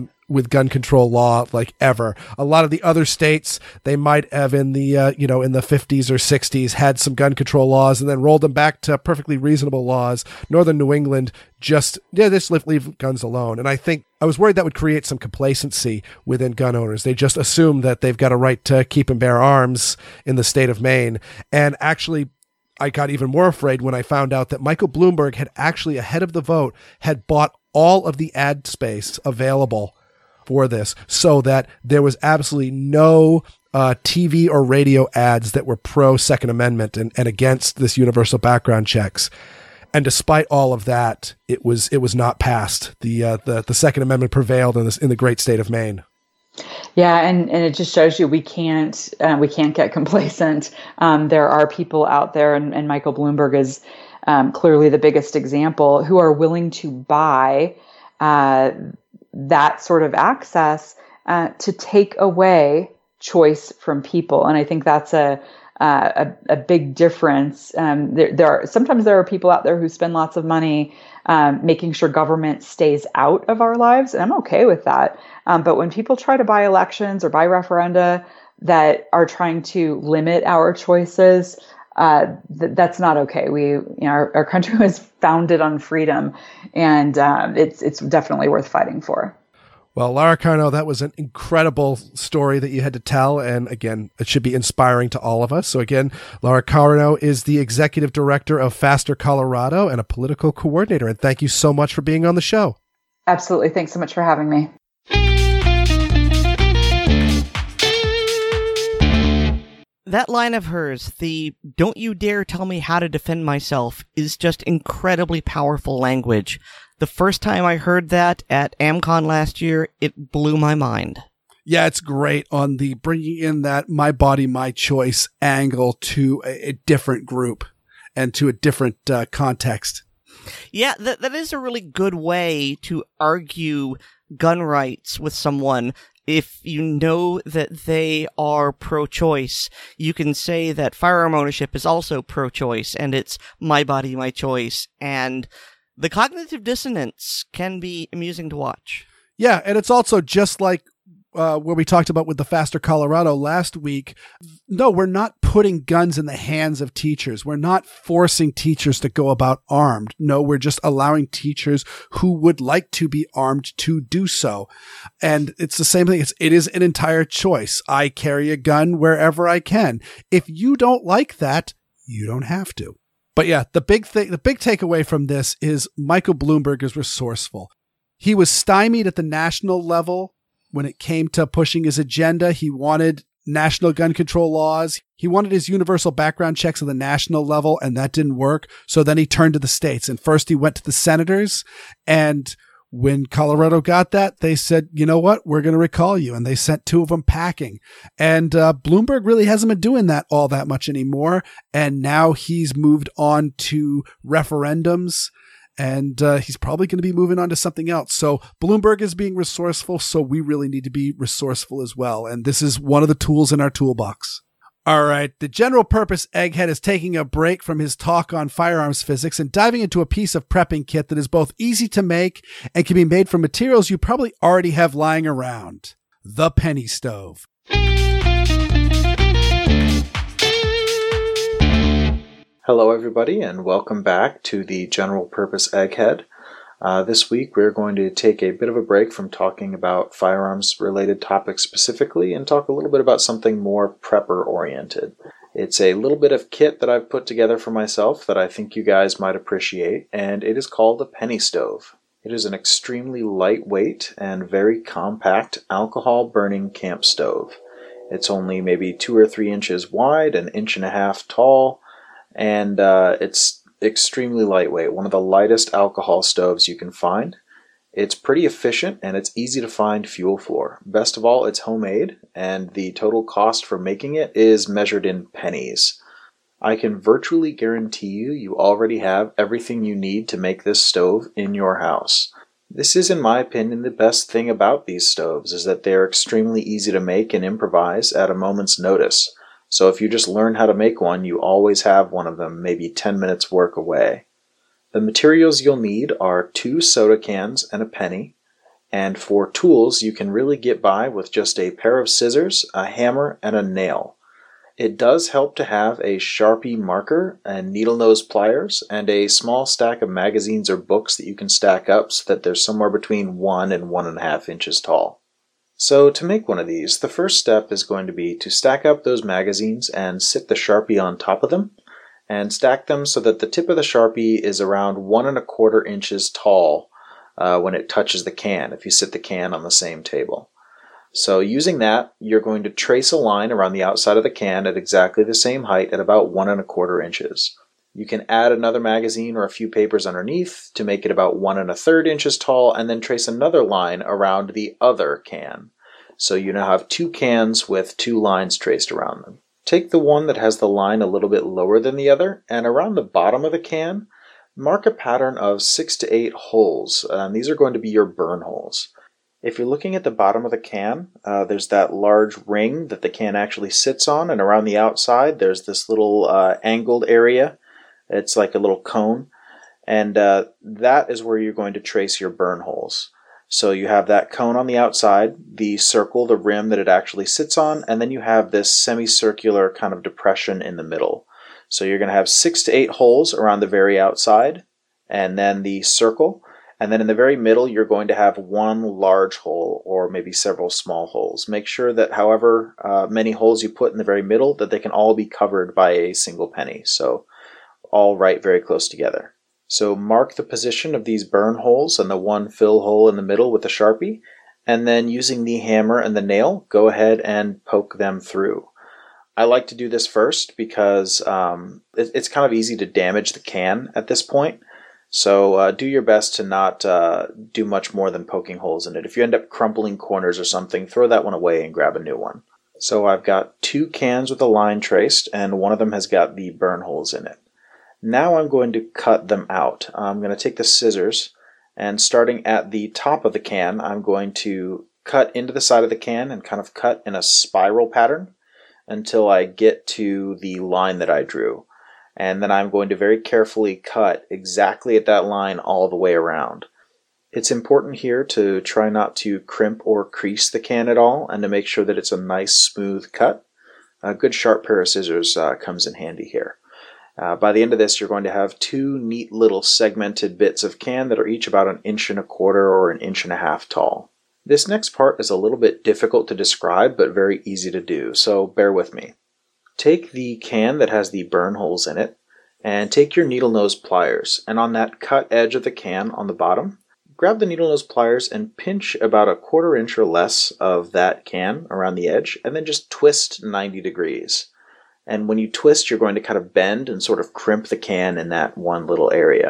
gun control law like ever. A lot of the other states, they might have in the in the 50s or 60s had some gun control laws and then rolled them back to perfectly reasonable laws. Northern New England just leave guns alone. And I think I was worried that would create some complacency within gun owners. They just assume that they've got a right to keep and bear arms in the state of Maine. And actually, I got even more afraid when I found out that Michael Bloomberg had actually, ahead of the vote, had bought all of the ad space available for this so that there was absolutely no TV or radio ads that were pro Second Amendment and against this universal background checks. And despite all of that, it was not passed. The Second Amendment prevailed in the great state of Maine. Yeah, and it just shows you we can't get complacent. There are people out there, and Michael Bloomberg is clearly the biggest example, who are willing to buy that sort of access to take away choice from people. And I think that's a big difference. Sometimes there are people out there who spend lots of money making sure government stays out of our lives, and I'm okay with that. But when people try to buy elections or buy referenda that are trying to limit our choices, that's not okay. Our country was founded on freedom, and it's definitely worth fighting for. Well, Lara Carno, that was an incredible story that you had to tell. And again, it should be inspiring to all of us. So again, Lara Carno is the executive director of Faster Colorado and a political coordinator. And thank you so much for being on the show. Absolutely. Thanks so much for having me. That line of hers, the "don't you dare tell me how to defend myself," is just incredibly powerful language. The first time I heard that at AmCon last year, it blew my mind. Yeah, it's great on the bringing in that my body, my choice angle to a different group and to a different context. Yeah, that is a really good way to argue gun rights with someone. If you know that they are pro-choice, you can say that firearm ownership is also pro-choice, and it's my body, my choice, and the cognitive dissonance can be amusing to watch. Yeah, and it's also just like what we talked about with the Faster Colorado last week. No, we're not putting guns in the hands of teachers. We're not forcing teachers to go about armed. No, we're just allowing teachers who would like to be armed to do so. And it's the same thing. It is an entire choice. I carry a gun wherever I can. If you don't like that, you don't have to. But yeah, the big takeaway from this is Michael Bloomberg is resourceful. He was stymied at the national level when it came to pushing his agenda. He wanted national gun control laws. He wanted his universal background checks at the national level, and that didn't work. So then he turned to the states. And first he went to the senators. And When Colorado got that, they said, you know what, we're going to recall you. And they sent 2 of them packing. And Bloomberg really hasn't been doing that all that much anymore. And now he's moved on to referendums. And he's probably going to be moving on to something else. So Bloomberg is being resourceful. So we really need to be resourceful as well. And this is one of the tools in our toolbox. All right. The general purpose egghead is taking a break from his talk on firearms physics and diving into a piece of prepping kit that is both easy to make and can be made from materials you probably already have lying around. The penny stove. Hello, everybody, and welcome back to the General Purpose Egghead. This week, we're going to take a bit of a break from talking about firearms-related topics specifically and talk a little bit about something more prepper-oriented. It's a little bit of kit that I've put together for myself that I think you guys might appreciate, and it is called a penny stove. It is an extremely lightweight and very compact alcohol-burning camp stove. It's only maybe 2 or 3 inches wide, 1.5 inches tall, and it's extremely lightweight, one of the lightest alcohol stoves you can find. It's pretty efficient and it's easy to find fuel for. Best of all, it's homemade, and the total cost for making it is measured in pennies. I can virtually guarantee you already have everything you need to make this stove in your house. This is, in my opinion, the best thing about these stoves, is that they're extremely easy to make and improvise at a moment's notice. So if you just learn how to make one, you always have one of them, maybe 10 minutes work away. The materials you'll need are 2 soda cans and a penny, and for tools you can really get by with just a pair of scissors, a hammer, and a nail. It does help to have a Sharpie marker and needle nose pliers and a small stack of magazines or books that you can stack up so that they're somewhere between 1 and 1.5 inches tall. So to make one of these, the first step is going to be to stack up those magazines and sit the Sharpie on top of them, and stack them so that the tip of the Sharpie is around 1.25 inches tall when it touches the can, if you sit the can on the same table. So using that, you're going to trace a line around the outside of the can at exactly the same height at about 1.25 inches. You can add another magazine or a few papers underneath to make it about 1.33 inches tall, and then trace another line around the other can. So you now have 2 cans with 2 lines traced around them. Take the one that has the line a little bit lower than the other, and around the bottom of the can, mark a pattern of 6 to 8 holes. These are going to be your burn holes. If you're looking at the bottom of the can, there's that large ring that the can actually sits on, and around the outside there's this little angled area. It's like a little cone, and that is where you're going to trace your burn holes. So you have that cone on the outside, the circle, the rim that it actually sits on, and then you have this semicircular kind of depression in the middle. So you're going to have 6 to 8 holes around the very outside, and then the circle, and then in the very middle you're going to have 1 large hole, or maybe several small holes. Make sure that however many holes you put in the very middle, that they can all be covered by a single penny. So all right very close together. So mark the position of these burn holes and the 1 fill hole in the middle with a Sharpie, and then using the hammer and the nail, go ahead and poke them through. I like to do this first because it's kind of easy to damage the can at this point. So do your best to not do much more than poking holes in it. If you end up crumpling corners or something, throw that one away and grab a new one. So I've got 2 cans with a line traced, and one of them has got the burn holes in it. Now I'm going to cut them out. I'm going to take the scissors, and starting at the top of the can, I'm going to cut into the side of the can and kind of cut in a spiral pattern until I get to the line that I drew. And then I'm going to very carefully cut exactly at that line all the way around. It's important here to try not to crimp or crease the can at all, and to make sure that it's a nice smooth cut. A good sharp pair of scissors comes in handy here. By the end of this, you're going to have 2 neat little segmented bits of can that are each about 1.25 inches or 1.5 inches tall. This next part is a little bit difficult to describe, but very easy to do, so bear with me. Take the can that has the burn holes in it, and take your needle nose pliers, and on that cut edge of the can on the bottom, grab the needle nose pliers and pinch about 1/4 inch or less of that can around the edge, and then just twist 90 degrees. And when you twist, you're going to kind of bend and sort of crimp the can in that one little area.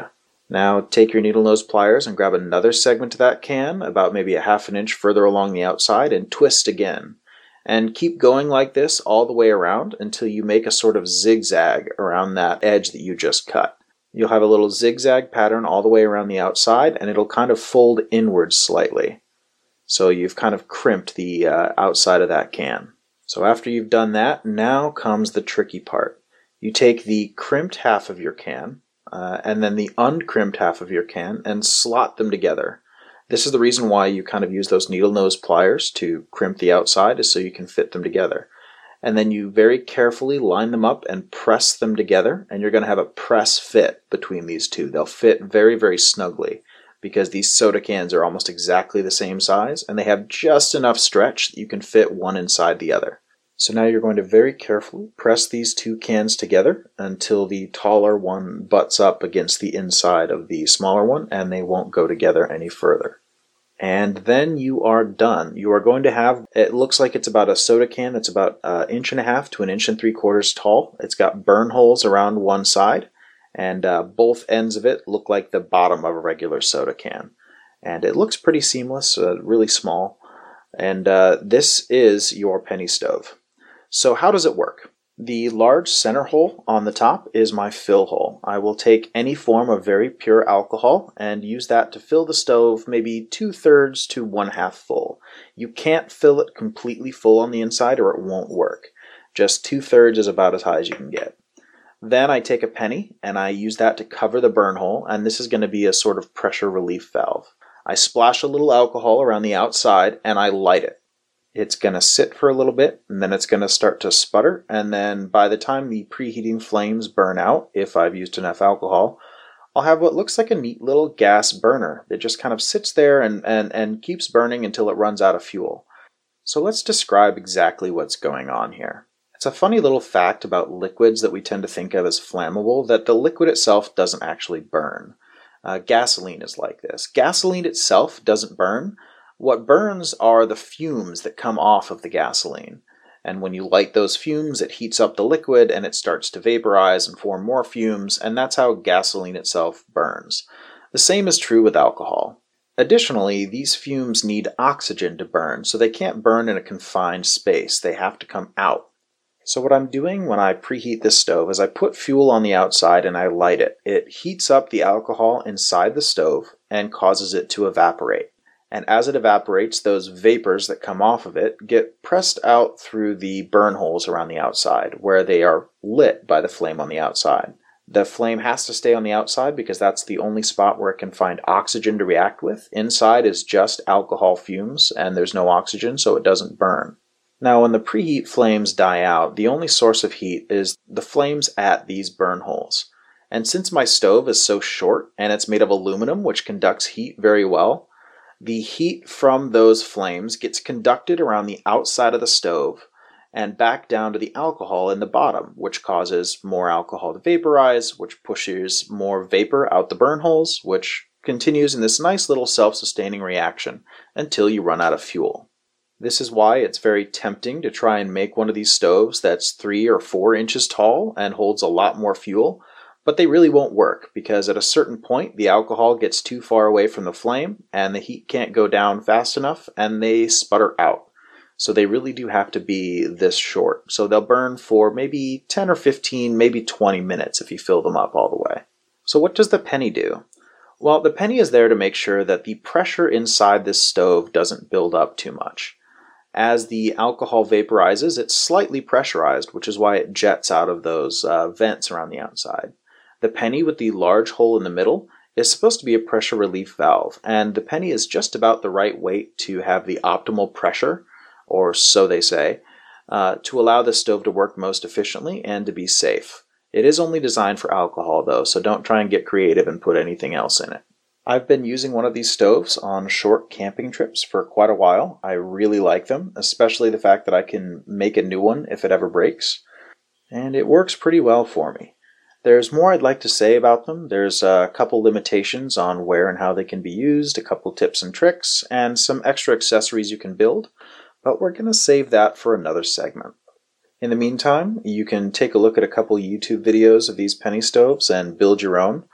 Now take your needle nose pliers and grab another segment of that can, about maybe a half an inch further along the outside, and twist again. And keep going like this all the way around until you make a sort of zigzag around that edge that you just cut. You'll have a little zigzag pattern all the way around the outside, and it'll kind of fold inwards slightly. So you've kind of crimped the outside of that can. So after you've done that, now comes the tricky part. You take the crimped half of your can, and then the uncrimped half of your can, and slot them together. This is the reason why you kind of use those needle nose pliers to crimp the outside, is so you can fit them together. And then you very carefully line them up and press them together, and you're going to have a press fit between these two. They'll fit very, very snugly because these soda cans are almost exactly the same size, and they have just enough stretch that you can fit one inside the other. So now you're going to very carefully press these two cans together until the taller one butts up against the inside of the smaller one, and they won't go together any further. And then you are done. You are going to have, it looks like it's about a soda can that's about 1.5 inches to 1.75 inches tall. It's got burn holes around one side, and both ends of it look like the bottom of a regular soda can. And it looks pretty seamless, really small. And this is your penny stove. So how does it work? The large center hole on the top is my fill hole. I will take any form of very pure alcohol and use that to fill the stove maybe 2/3 to 1/2 full. You can't fill it completely full on the inside or it won't work. Just 2/3 is about as high as you can get. Then I take a penny and I use that to cover the burn hole, and this is going to be a sort of pressure relief valve. I splash a little alcohol around the outside and I light it. It's going to sit for a little bit, and then it's going to start to sputter, and then by the time the preheating flames burn out, if I've used enough alcohol, I'll have what looks like a neat little gas burner that just kind of sits there and keeps burning until it runs out of fuel. So let's describe exactly what's going on here. It's a funny little fact about liquids that we tend to think of as flammable, that the liquid itself doesn't actually burn. Gasoline is like this. Gasoline itself doesn't burn. What burns are the fumes that come off of the gasoline. And when you light those fumes, it heats up the liquid and it starts to vaporize and form more fumes, and that's how gasoline itself burns. The same is true with alcohol. Additionally, these fumes need oxygen to burn, so they can't burn in a confined space. They have to come out. So what I'm doing when I preheat this stove is I put fuel on the outside and I light it. It heats up the alcohol inside the stove and causes it to evaporate. And as it evaporates, those vapors that come off of it get pressed out through the burn holes around the outside, where they are lit by the flame on the outside. The flame has to stay on the outside because that's the only spot where it can find oxygen to react with. Inside is just alcohol fumes, and there's no oxygen, so it doesn't burn. Now, when the preheat flames die out, the only source of heat is the flames at these burn holes. And since my stove is so short, and it's made of aluminum, which conducts heat very well, the heat from those flames gets conducted around the outside of the stove and back down to the alcohol in the bottom, which causes more alcohol to vaporize, which pushes more vapor out the burn holes, which continues in this nice little self-sustaining reaction until you run out of fuel. This is why it's very tempting to try and make one of these stoves that's 3 or 4 inches tall and holds a lot more fuel, but they really won't work because at a certain point the alcohol gets too far away from the flame and the heat can't go down fast enough and they sputter out. So they really do have to be this short. So they'll burn for maybe 10 or 15, maybe 20 minutes if you fill them up all the way. So what does the penny do? Well, the penny is there to make sure that the pressure inside this stove doesn't build up too much. As the alcohol vaporizes, it's slightly pressurized, which is why it jets out of those vents around the outside. The penny with the large hole in the middle is supposed to be a pressure relief valve, and the penny is just about the right weight to have the optimal pressure, or so they say, to allow the stove to work most efficiently and to be safe. It is only designed for alcohol though, so don't try and get creative and put anything else in it. I've been using one of these stoves on short camping trips for quite a while. I really like them, especially the fact that I can make a new one if it ever breaks. And it works pretty well for me. There's more I'd like to say about them. There's a couple limitations on where and how they can be used, a couple tips and tricks, and some extra accessories you can build, but we're going to save that for another segment. In the meantime, you can take a look at a couple YouTube videos of these penny stoves and build your own.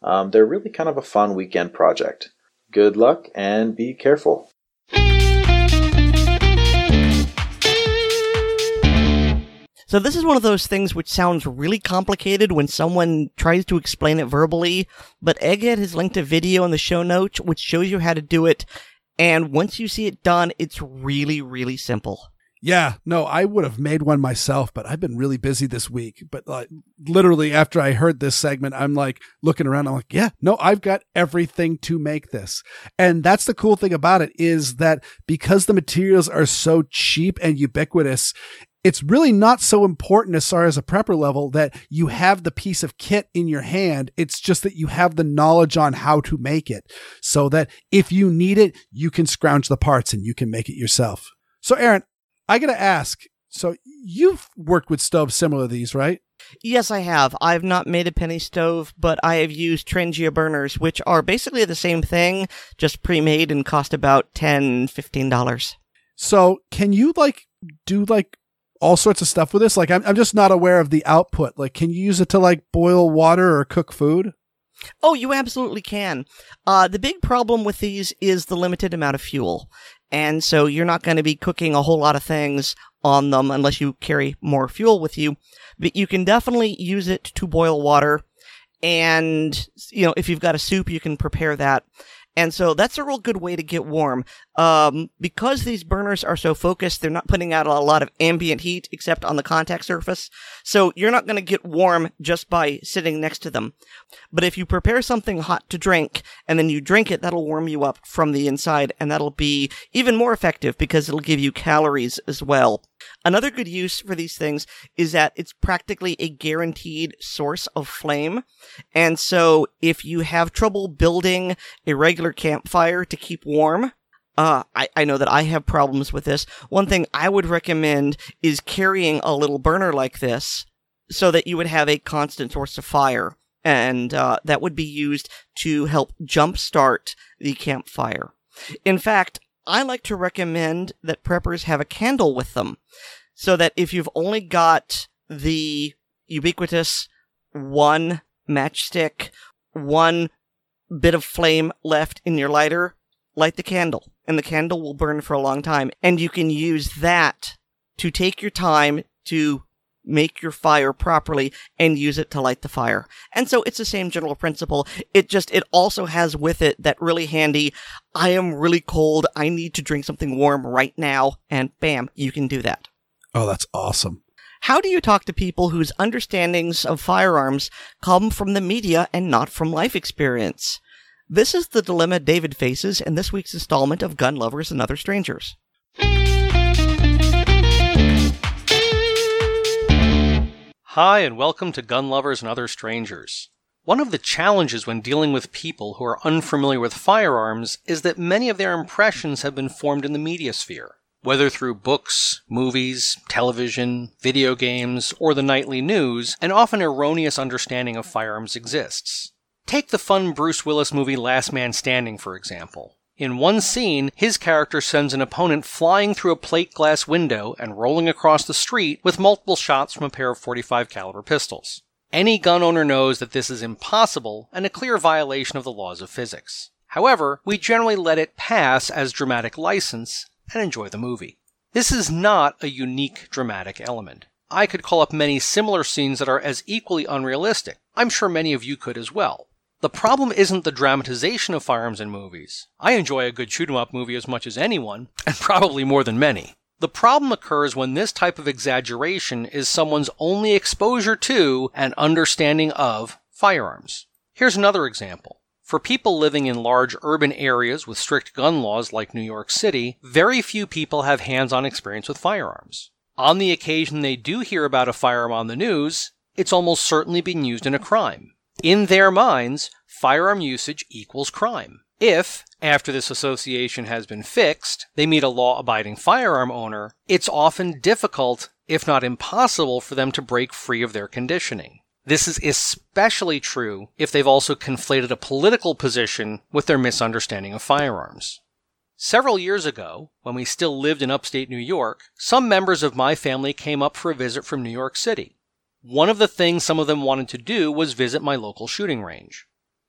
They're really kind of a fun weekend project. Good luck and be careful. So this is one of those things which sounds really complicated when someone tries to explain it verbally, but Egghead has linked a video in the show notes which shows you how to do it, and once you see it done, it's really, really simple. Yeah, no, I would have made one myself, but I've been really busy this week. But literally after I heard this segment, I'm like looking around. I'm like, yeah, no, I've got everything to make this. And that's the cool thing about it is that because the materials are so cheap and ubiquitous, it's really not so important as far as a prepper level that you have the piece of kit in your hand. It's just that you have the knowledge on how to make it so that if you need it, you can scrounge the parts and you can make it yourself. So Aaron, I got to ask, so you've worked with stoves similar to these, right? Yes, I have. I've not made a penny stove, but I have used Trangia burners, which are basically the same thing, just pre-made and cost about $10, $15. So can you do all sorts of stuff with this? Like, I'm just not aware of the output. Like, can you use it to boil water or cook food? Oh, you absolutely can. The big problem with these is the limited amount of fuel. And so you're not going to be cooking a whole lot of things on them unless you carry more fuel with you. But you can definitely use it to boil water. And, if you've got a soup, you can prepare that. And so that's a real good way to get warm. Because these burners are so focused, they're not putting out a lot of ambient heat except on the contact surface. So you're not going to get warm just by sitting next to them. But if you prepare something hot to drink and then you drink it, that'll warm you up from the inside, and that'll be even more effective because it'll give you calories as well. Another good use for these things is that it's practically a guaranteed source of flame. And so if you have trouble building a regular campfire to keep warm, I know that I have problems with this. One thing I would recommend is carrying a little burner like this so that you would have a constant source of fire. And that would be used to help jumpstart the campfire. In fact, I like to recommend that preppers have a candle with them so that if you've only got the ubiquitous one matchstick, one bit of flame left in your lighter, light the candle, and the candle will burn for a long time. And you can use that to take your time to make your fire properly and use it to light the fire. And so it's the same general principle. It also has with it that really handy, I am really cold, I need to drink something warm right now, and bam, you can do that. Oh, that's awesome. How do you talk to people whose understandings of firearms come from the media and not from life experience? This is the dilemma David faces in this week's installment of Gun Lovers and Other Strangers. Hi, and welcome to Gun Lovers and Other Strangers. One of the challenges when dealing with people who are unfamiliar with firearms is that many of their impressions have been formed in the media sphere, whether through books, movies, television, video games, or the nightly news. An often erroneous understanding of firearms exists. Take the fun Bruce Willis movie Last Man Standing, for example. In one scene, his character sends an opponent flying through a plate glass window and rolling across the street with multiple shots from a pair of .45 caliber pistols. Any gun owner knows that this is impossible and a clear violation of the laws of physics. However, we generally let it pass as dramatic license and enjoy the movie. This is not a unique dramatic element. I could call up many similar scenes that are as equally unrealistic. I'm sure many of you could as well. The problem isn't the dramatization of firearms in movies. I enjoy a good shoot-'em-up movie as much as anyone, and probably more than many. The problem occurs when this type of exaggeration is someone's only exposure to and understanding of firearms. Here's another example. For people living in large urban areas with strict gun laws like New York City, very few people have hands-on experience with firearms. On the occasion they do hear about a firearm on the news, it's almost certainly being used in a crime. In their minds, firearm usage equals crime. If, after this association has been fixed, they meet a law-abiding firearm owner, it's often difficult, if not impossible, for them to break free of their conditioning. This is especially true if they've also conflated a political position with their misunderstanding of firearms. Several years ago, when we still lived in upstate New York, some members of my family came up for a visit from New York City. One of the things some of them wanted to do was visit my local shooting range.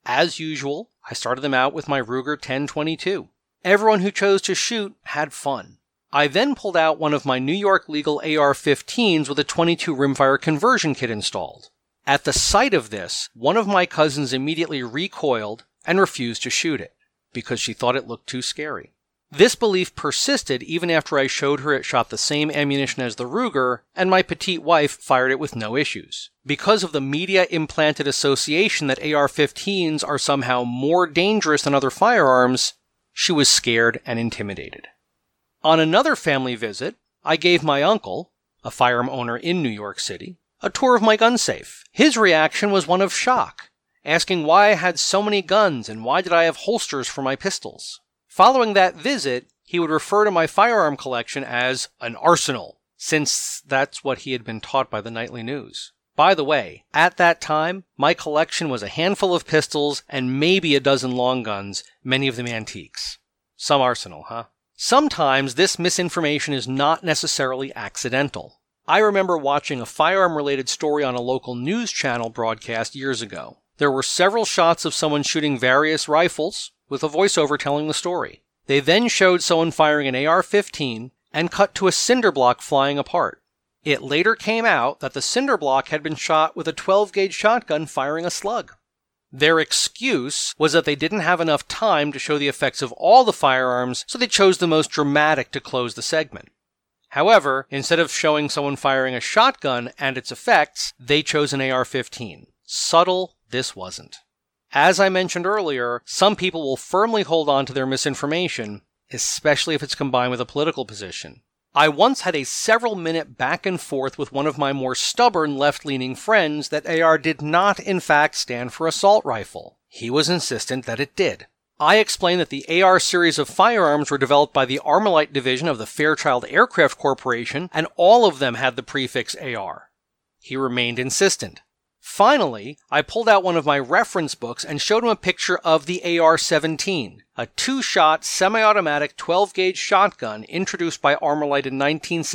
As usual, I started them out with my Ruger 10/22. Everyone who chose to shoot had fun. I then pulled out one of my New York legal AR-15s with a 22 rimfire conversion kit installed. At the sight of this, one of my cousins immediately recoiled and refused to shoot it, because she thought it looked too scary. This belief persisted even after I showed her it shot the same ammunition as the Ruger, and my petite wife fired it with no issues. Because of the media-implanted association that AR-15s are somehow more dangerous than other firearms, she was scared and intimidated. On another family visit, I gave my uncle, a firearm owner in New York City, a tour of my gun safe. His reaction was one of shock, asking why I had so many guns and why did I have holsters for my pistols. Following that visit, he would refer to my firearm collection as an arsenal, since that's what he had been taught by the nightly news. By the way, at that time, my collection was a handful of pistols and maybe a dozen long guns, many of them antiques. Some arsenal, huh? Sometimes this misinformation is not necessarily accidental. I remember watching a firearm-related story on a local news channel broadcast years ago. There were several shots of someone shooting various rifles, with a voiceover telling the story. They then showed someone firing an AR-15 and cut to a cinder block flying apart. It later came out that the cinder block had been shot with a 12-gauge shotgun firing a slug. Their excuse was that they didn't have enough time to show the effects of all the firearms, so they chose the most dramatic to close the segment. However, instead of showing someone firing a shotgun and its effects, they chose an AR-15. Subtle, this wasn't. As I mentioned earlier, some people will firmly hold on to their misinformation, especially if it's combined with a political position. I once had a several-minute back and forth with one of my more stubborn left-leaning friends that AR did not, in fact, stand for assault rifle. He was insistent that it did. I explained that the AR series of firearms were developed by the Armalite division of the Fairchild Aircraft Corporation, and all of them had the prefix AR. He remained insistent. Finally, I pulled out one of my reference books and showed him a picture of the AR-17, a two-shot semi-automatic 12-gauge shotgun introduced by Armalite in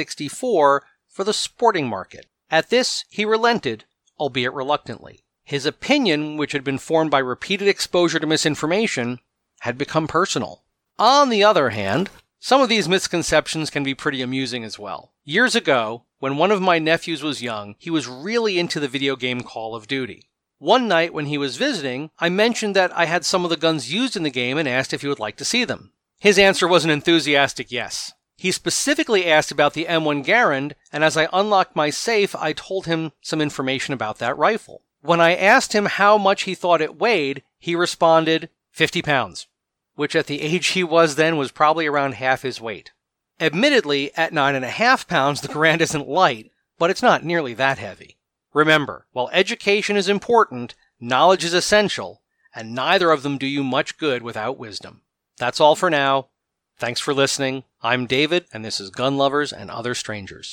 1964 for the sporting market. At this, he relented, albeit reluctantly. His opinion, which had been formed by repeated exposure to misinformation, had become personal. On the other hand, some of these misconceptions can be pretty amusing as well. Years ago, when one of my nephews was young, he was really into the video game Call of Duty. One night when he was visiting, I mentioned that I had some of the guns used in the game and asked if he would like to see them. His answer was an enthusiastic yes. He specifically asked about the M1 Garand, and as I unlocked my safe, I told him some information about that rifle. When I asked him how much he thought it weighed, he responded, 50 pounds, which at the age he was then was probably around half his weight. Admittedly, at 9.5 pounds, the Garand isn't light, but it's not nearly that heavy. Remember, while education is important, knowledge is essential, and neither of them do you much good without wisdom. That's all for now. Thanks for listening. I'm David, and this is Gun Lovers and Other Strangers.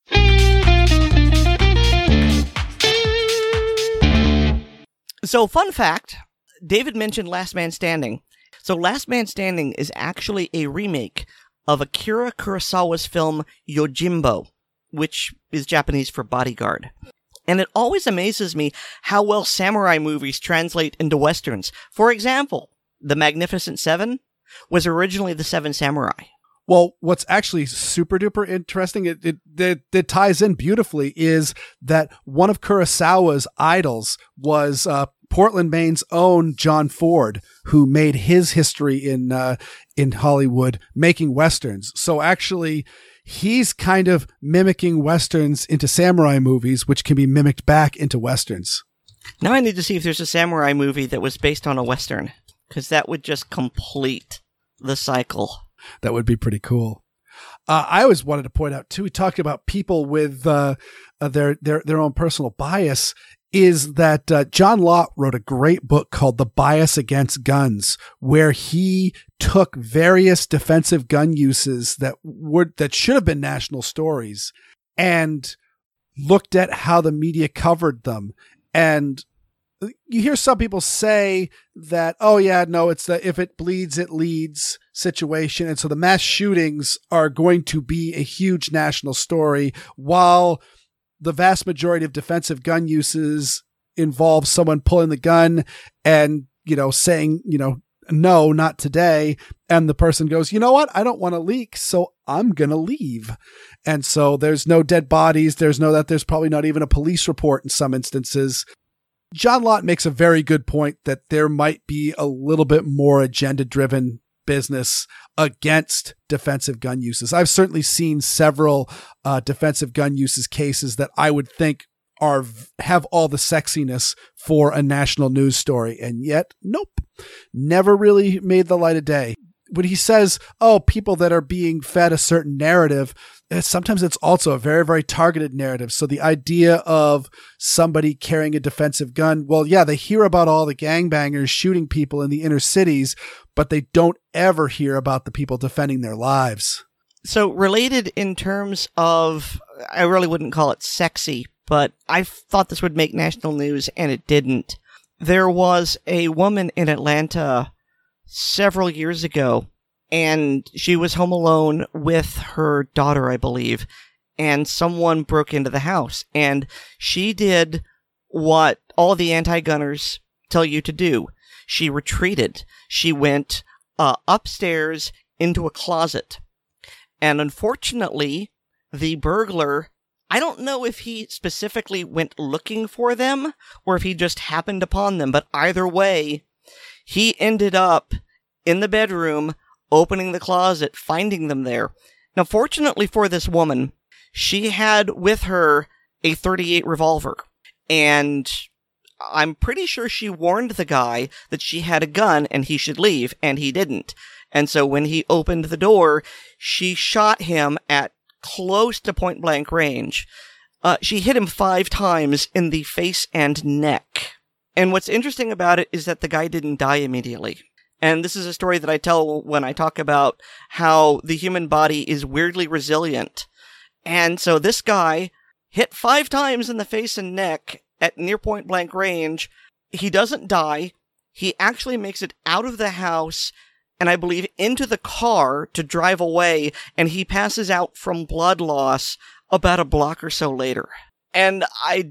So, fun fact, David mentioned Last Man Standing. So, Last Man Standing is actually a remake of Akira Kurosawa's film Yojimbo, which is Japanese for bodyguard. And it always amazes me how well samurai movies translate into westerns. For example, The Magnificent Seven was originally The Seven Samurai. Well, what's actually super duper interesting, it ties in beautifully, is that one of Kurosawa's idols was Portland, Maine's own John Ford, who made his history in Hollywood making westerns. So actually, he's kind of mimicking westerns into samurai movies, which can be mimicked back into westerns. Now I need to see if there's a samurai movie that was based on a western, because that would just complete the cycle. That would be pretty cool. I always wanted to point out too, we talked about people with their own personal bias, is that John Lott wrote a great book called The Bias Against Guns, where he took various defensive gun uses that should have been national stories and looked at how the media covered them. And you hear some people say that, oh yeah, no, it's the if it bleeds, it leads situation. And so the mass shootings are going to be a huge national story, while the vast majority of defensive gun uses involve someone pulling the gun and, saying, no, not today. And the person goes, you know what? I don't want to leak, so I'm going to leave. And so there's no dead bodies. There's probably not even a police report in some instances. John Lott makes a very good point that there might be a little bit more agenda-driven business against defensive gun uses. I've certainly seen several defensive gun uses cases that I would think have all the sexiness for a national news story, and yet, nope, never really made the light of day. When he says, people that are being fed a certain narrative, sometimes it's also a very, very targeted narrative. So the idea of somebody carrying a defensive gun, well, yeah, they hear about all the gangbangers shooting people in the inner cities, but they don't ever hear about the people defending their lives. So related in terms of, I really wouldn't call it sexy, but I thought this would make national news, and it didn't. There was a woman in Atlanta several years ago, and she was home alone with her daughter, I believe, and someone broke into the house, and she did what all the anti-gunners tell you to do. She retreated. She went upstairs into a closet, and unfortunately, the burglar, I don't know if he specifically went looking for them or if he just happened upon them, but either way, he ended up in the bedroom, opening the closet, finding them there. Now, fortunately for this woman, she had with her a .38 revolver, and I'm pretty sure she warned the guy that she had a gun and he should leave, and he didn't. And so when he opened the door, she shot him at close to point-blank range. She hit him 5 times in the face and neck. And what's interesting about it is that the guy didn't die immediately. And this is a story that I tell when I talk about how the human body is weirdly resilient. And so this guy hit 5 times in the face and neck at near point-blank range. He doesn't die. He actually makes it out of the house and I believe into the car to drive away, and he passes out from blood loss about a block or so later. And I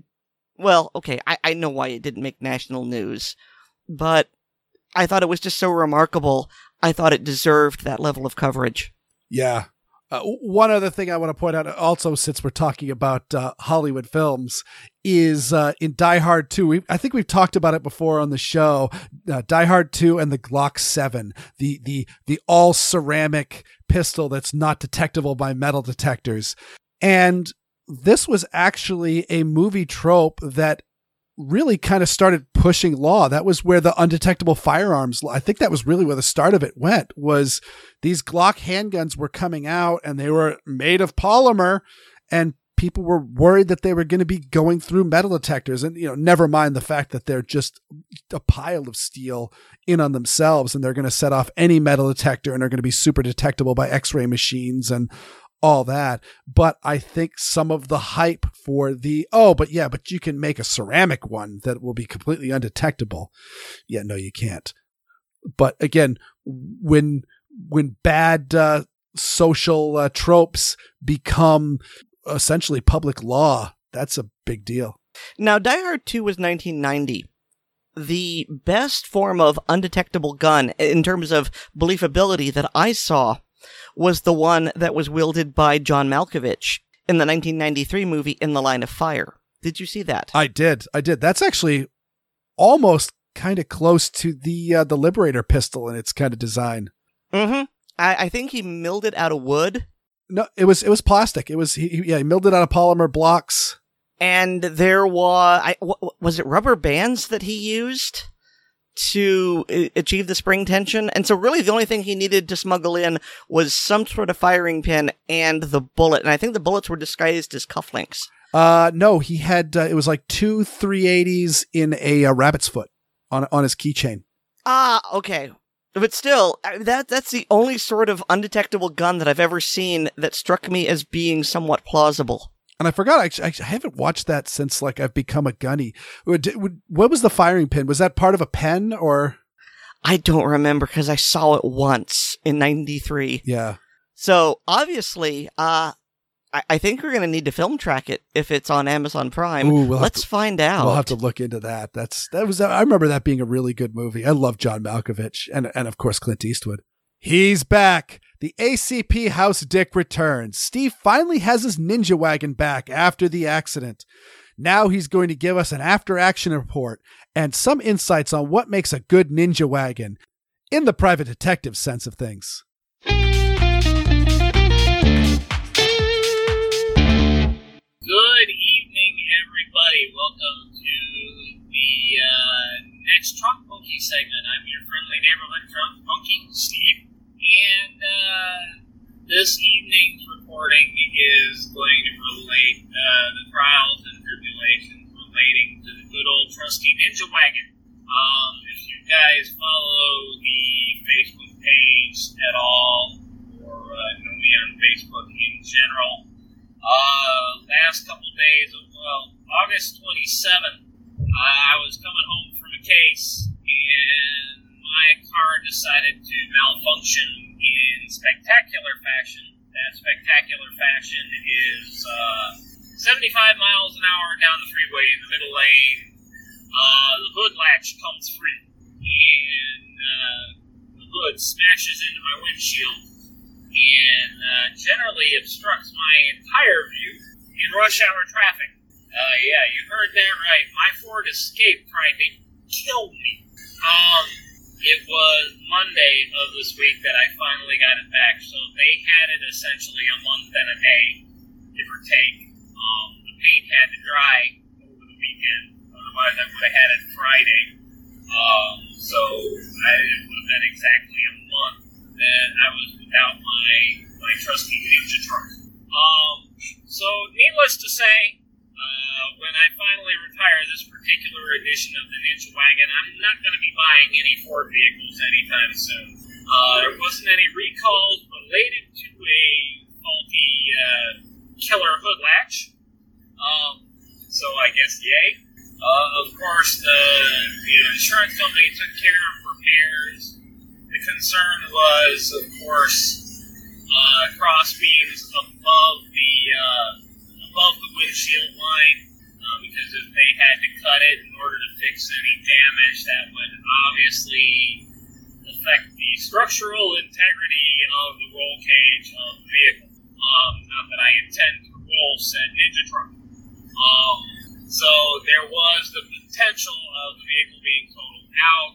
know why it didn't make national news, but I thought it was just so remarkable. I thought it deserved that level of coverage. Yeah. One other thing I want to point out also, since we're talking about Hollywood films, is in Die Hard 2. I think we've talked about it before on the show. Die Hard 2 and the Glock 7, the all ceramic pistol that's not detectable by metal detectors. And this was actually a movie trope that really kind of started pushing law. That was where the undetectable firearms, I think that was really where the start of it went, was these Glock handguns were coming out and they were made of polymer, and people were worried that they were going to be going through metal detectors. And, never mind the fact that they're just a pile of steel in on themselves, and they're going to set off any metal detector and are going to be super detectable by X-ray machines and all that. But I think some of the hype for but you can make a ceramic one that will be completely undetectable. Yeah, no, you can't. But again, when bad social tropes become essentially public law, that's a big deal. Now, Die Hard 2 was 1990. The best form of undetectable gun in terms of believability that I saw was the one that was wielded by John Malkovich in the 1993 movie In the Line of Fire. Did you see that? I did. That's actually almost kind of close to the Liberator pistol in its kind of design. Mm-hmm. I think he milled it out of wood. No, it was plastic. It was he milled it out of polymer blocks. And there was it rubber bands that he used to achieve the spring tension? And so really the only thing he needed to smuggle in was some sort of firing pin and the bullet. And I think the bullets were disguised as cufflinks. No, he had, it was like 2 380s in a rabbit's foot on his keychain. Ah, okay. But still, that's the only sort of undetectable gun that I've ever seen that struck me as being somewhat plausible. And I forgot, I haven't watched that since I've become a gunny. What was the firing pin? Was that part of a pen or? I don't remember because I saw it once in 93. Yeah. So obviously, I I think we're going to need to film track it if it's on Amazon Prime. Ooh, Let's find out. We'll have to look into that. I remember that being a really good movie. I love John Malkovich and of course Clint Eastwood. He's back. The ACP House Dick returns. Steve finally has his ninja wagon back after the accident. Now he's going to give us an after-action report and some insights on what makes a good ninja wagon in the private detective sense of things. Good evening, everybody. Welcome to the next Trunk Monkey segment. I'm your friendly neighborhood Trunk Monkey, Steve. And this evening's recording is going to relate the trials and tribulations relating to the good old trusty ninja wagon. If you guys follow the Facebook page at all, or know me on Facebook in general, last couple days, August 27th, I was coming home from a case, and my car decided to malfunction in spectacular fashion. That spectacular fashion is 75 miles an hour down the freeway in the middle lane. The hood latch comes free, and the hood smashes into my windshield and generally obstructs my entire view in rush hour traffic. Yeah, you heard that right. My Ford Escape tried to kill me. It was Monday of this week that I finally got it back, so they had it essentially a month and a day, give or take. The paint had to dry over the weekend, otherwise I would have had it Friday. So it would have been exactly a month that I was without my trusty ninja truck. So needless to say, when I finally retire this particular edition of the Ninja Wagon, I'm not going to be buying any Ford vehicles anytime soon. There wasn't any recalls related to a faulty killer hood latch, so I guess yay. Of course, the insurance company took care of repairs. The concern was, of course, cross beams above the windshield line, because if they had to cut it in order to fix any damage, that would obviously affect the structural integrity of the roll cage of the vehicle. Not that I intend to roll said ninja truck. So there was the potential of the vehicle being totaled out.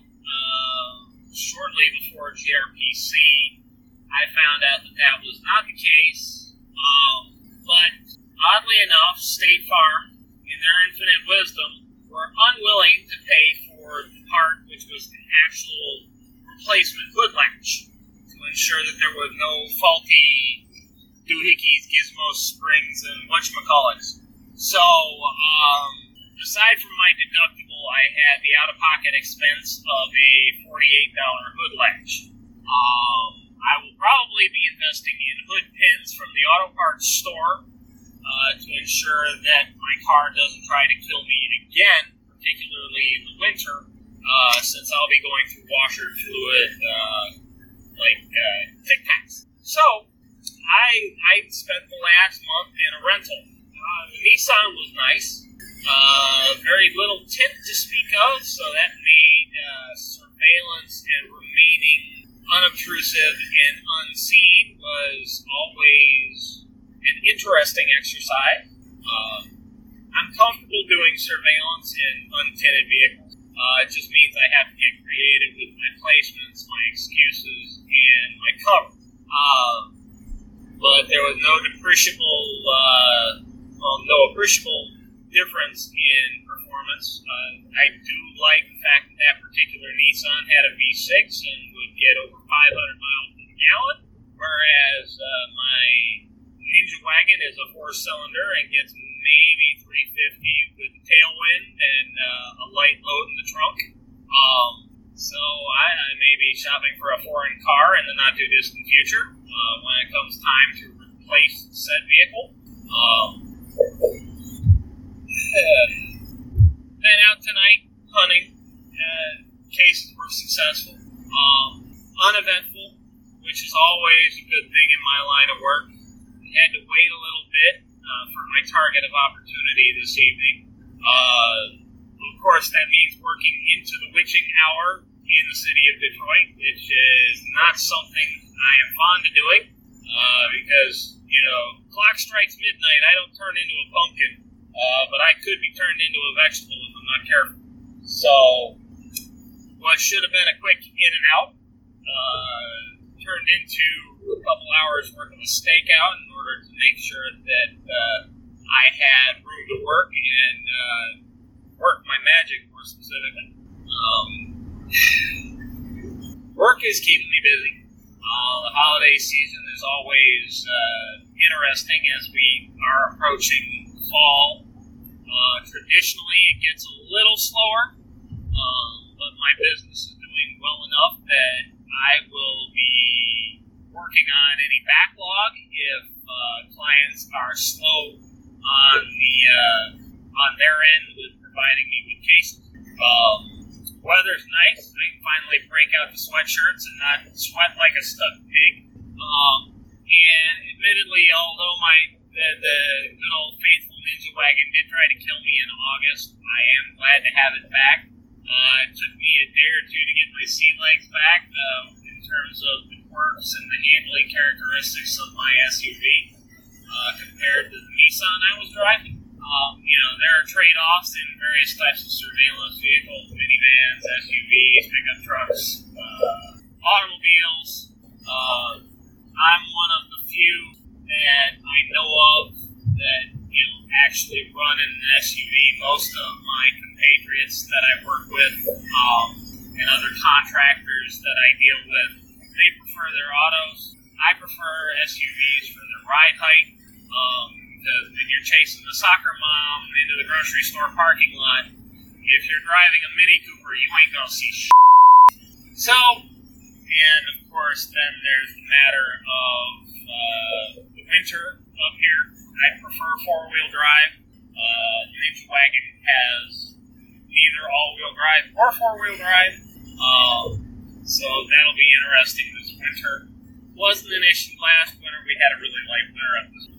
Shortly before GRPC, I found out that was not the case. But oddly enough, State Farm, in their infinite wisdom, were unwilling to pay for the part which was the actual replacement hood latch to ensure that there was no faulty doohickeys, gizmos, springs, and whatchamacallits. So, aside from my deductible, I had the out-of-pocket expense of a $48 hood latch. I will probably be investing in hood pins from the auto parts store to ensure that my car doesn't try to kill me again, particularly in the winter, since I'll be going through washer fluid like Tic Tacs. So, I spent the last month in a rental. The Nissan was nice. Very little tint to speak of, so that made surveillance and remaining unobtrusive and unseen was always an interesting exercise. I'm comfortable doing surveillance in untinted vehicles. It just means I have to get creative with my placements, my excuses, and my cover. But there was no appreciable difference in performance. I do like the fact that that particular Nissan had a V6 and would get over 500 miles per gallon, whereas my Ninja Wagon is a 4-cylinder and gets maybe 350 with the tailwind and a light load in the trunk. So I may be shopping for a foreign car in the not-too-distant future when it comes time to replace said vehicle. Been out tonight hunting. Cases were successful. Uneventful, which is always a good thing in my line of work. had to wait a little bit for my target of opportunity this evening. Of course, that means working into the witching hour in the city of Detroit, which is not something I am fond of doing, because, clock strikes midnight, I don't turn into a pumpkin, but I could be turned into a vegetable if I'm not careful. So, what should have been a quick in and out, turned into a couple hours worth of a stakeout in order to make sure that I had room to work and work my magic more specifically. Work is keeping me busy. The holiday season is always interesting as we are approaching fall. Traditionally, it gets a little slower, but my business is doing well enough that I will be working on any backlog if clients are slow on their end with providing me with cases. Weather's nice. I can finally break out the sweatshirts and not sweat like a stuck pig. And admittedly, although the good old faithful Ninja Wagon did try to kill me in August, I am glad to have it back. It took me a day or two to get my sea legs back in terms of the quirks and the handling characteristics of my SUV compared to the Nissan I was driving. There are trade-offs in various types of surveillance vehicles, minivans, SUVs, pickup trucks, automobiles. I'm one of the few that I know of that actually run in an SUV. Most of my compatriots that I work with and other contractors that I deal with, they prefer their autos. I prefer SUVs for their ride height. Because when you're chasing the soccer mom into the grocery store parking lot, if you're driving a Mini Cooper, you ain't gonna see shit. So, and of course, then there's the matter of the winter up here. I prefer four-wheel drive. Ninja Wagon has neither all-wheel drive or four-wheel drive. So that'll be interesting this winter. Wasn't an issue last winter. We had a really light winter up this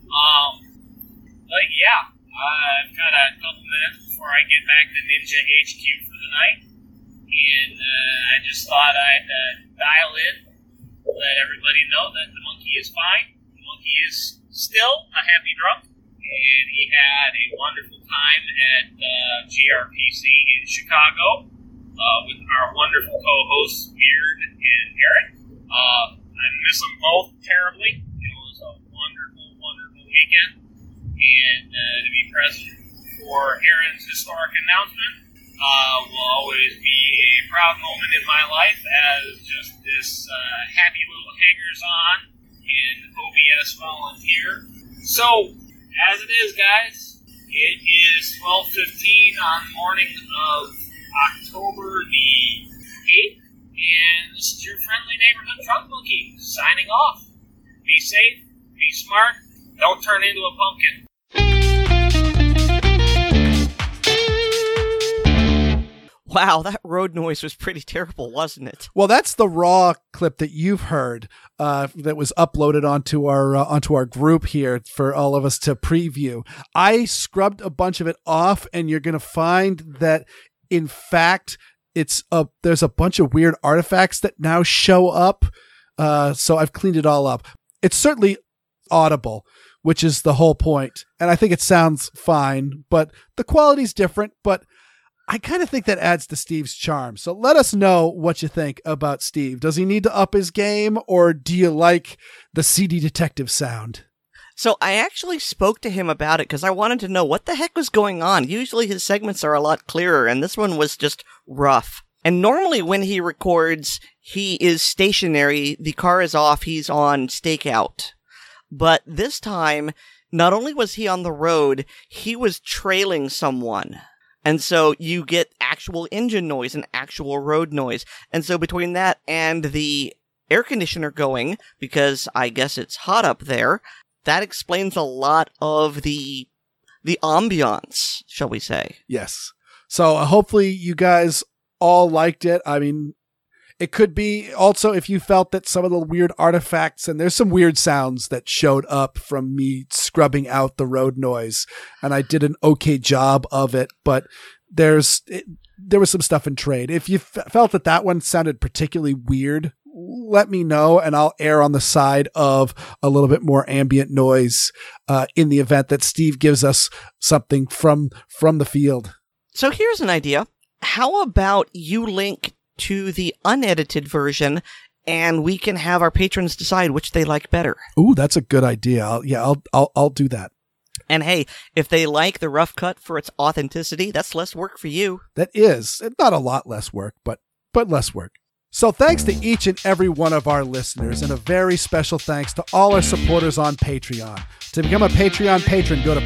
But yeah, I've got a couple minutes before I get back to Ninja HQ for the night, and I just thought I'd dial in, let everybody know that the monkey is fine. The monkey is still a happy drunk, and he had a wonderful time at GRPC in Chicago with our wonderful co-hosts Beard and Eric. I miss them both terribly. It was a wonderful, wonderful weekend. And to be present for Aaron's historic announcement will always be a proud moment in my life as just this happy little hangers-on and OBS volunteer. So, as it is, guys, it is 12:15 on the morning of October the 8th, and this is your friendly neighborhood trunk monkey signing off. Be safe, be smart, don't turn into a pumpkin. Wow, that road noise was pretty terrible, wasn't it? Well, that's the raw clip that you've heard that was uploaded onto our group here for all of us to preview. I scrubbed a bunch of it off, and you're going to find that, in fact, there's a bunch of weird artifacts that now show up. So I've cleaned it all up. It's certainly audible, which is the whole point. And I think it sounds fine, but the quality's different. But I kind of think that adds to Steve's charm. So let us know what you think about Steve. Does he need to up his game, or do you like the CD detective sound? So I actually spoke to him about it because I wanted to know what the heck was going on. Usually his segments are a lot clearer, and this one was just rough. And normally when he records, he is stationary, the car is off, he's on stakeout. But this time, not only was he on the road, he was trailing someone. And so you get actual engine noise and actual road noise. And so between that and the air conditioner going, because I guess it's hot up there, that explains a lot of the ambiance, shall we say. Yes. So hopefully you guys all liked it. I mean, It could be also if you felt that some of the weird artifacts, and there's some weird sounds that showed up from me scrubbing out the road noise, and I did an okay job of it, but there was some stuff in trade. If you felt that one sounded particularly weird, let me know, and I'll err on the side of a little bit more ambient noise in the event that Steve gives us something from the field. So here's an idea. How about you link to the unedited version, and we can have our patrons decide which they like better. Ooh, that's a good idea. I'll do that. And hey, if they like the rough cut for its authenticity, that's less work for you. That is not a lot less work, but less work. So thanks to each and every one of our listeners, and a very special thanks to all our supporters on Patreon. To become a Patreon patron, go to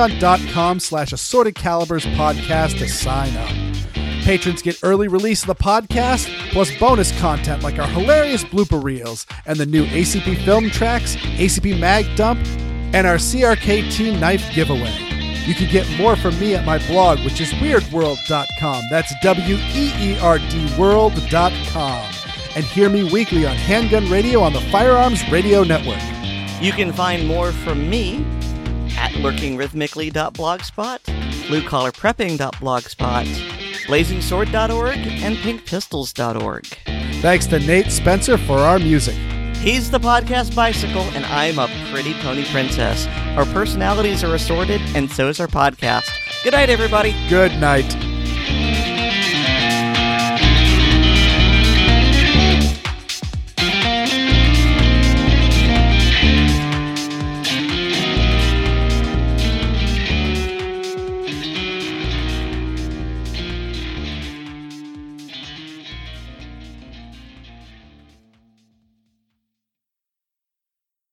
patreon.com/assortedcaliberspodcast to sign up. Patrons get early release of the podcast, plus bonus content like our hilarious blooper reels and the new ACP film tracks, ACP mag dump, and our CRK Team Knife giveaway. You can get more from me at my blog, which is weirdworld.com. That's WEERD world.com. And hear me weekly on Handgun Radio on the Firearms Radio Network. You can find more from me at lurkingrhythmically.blogspot, bluecollarprepping.blogspot, blazingsword.org, and pinkpistols.org. Thanks to Nate Spencer for our music. He's the podcast bicycle, and I'm a pretty pony princess. Our personalities are assorted, and so is our podcast. Good night, everybody. Good night.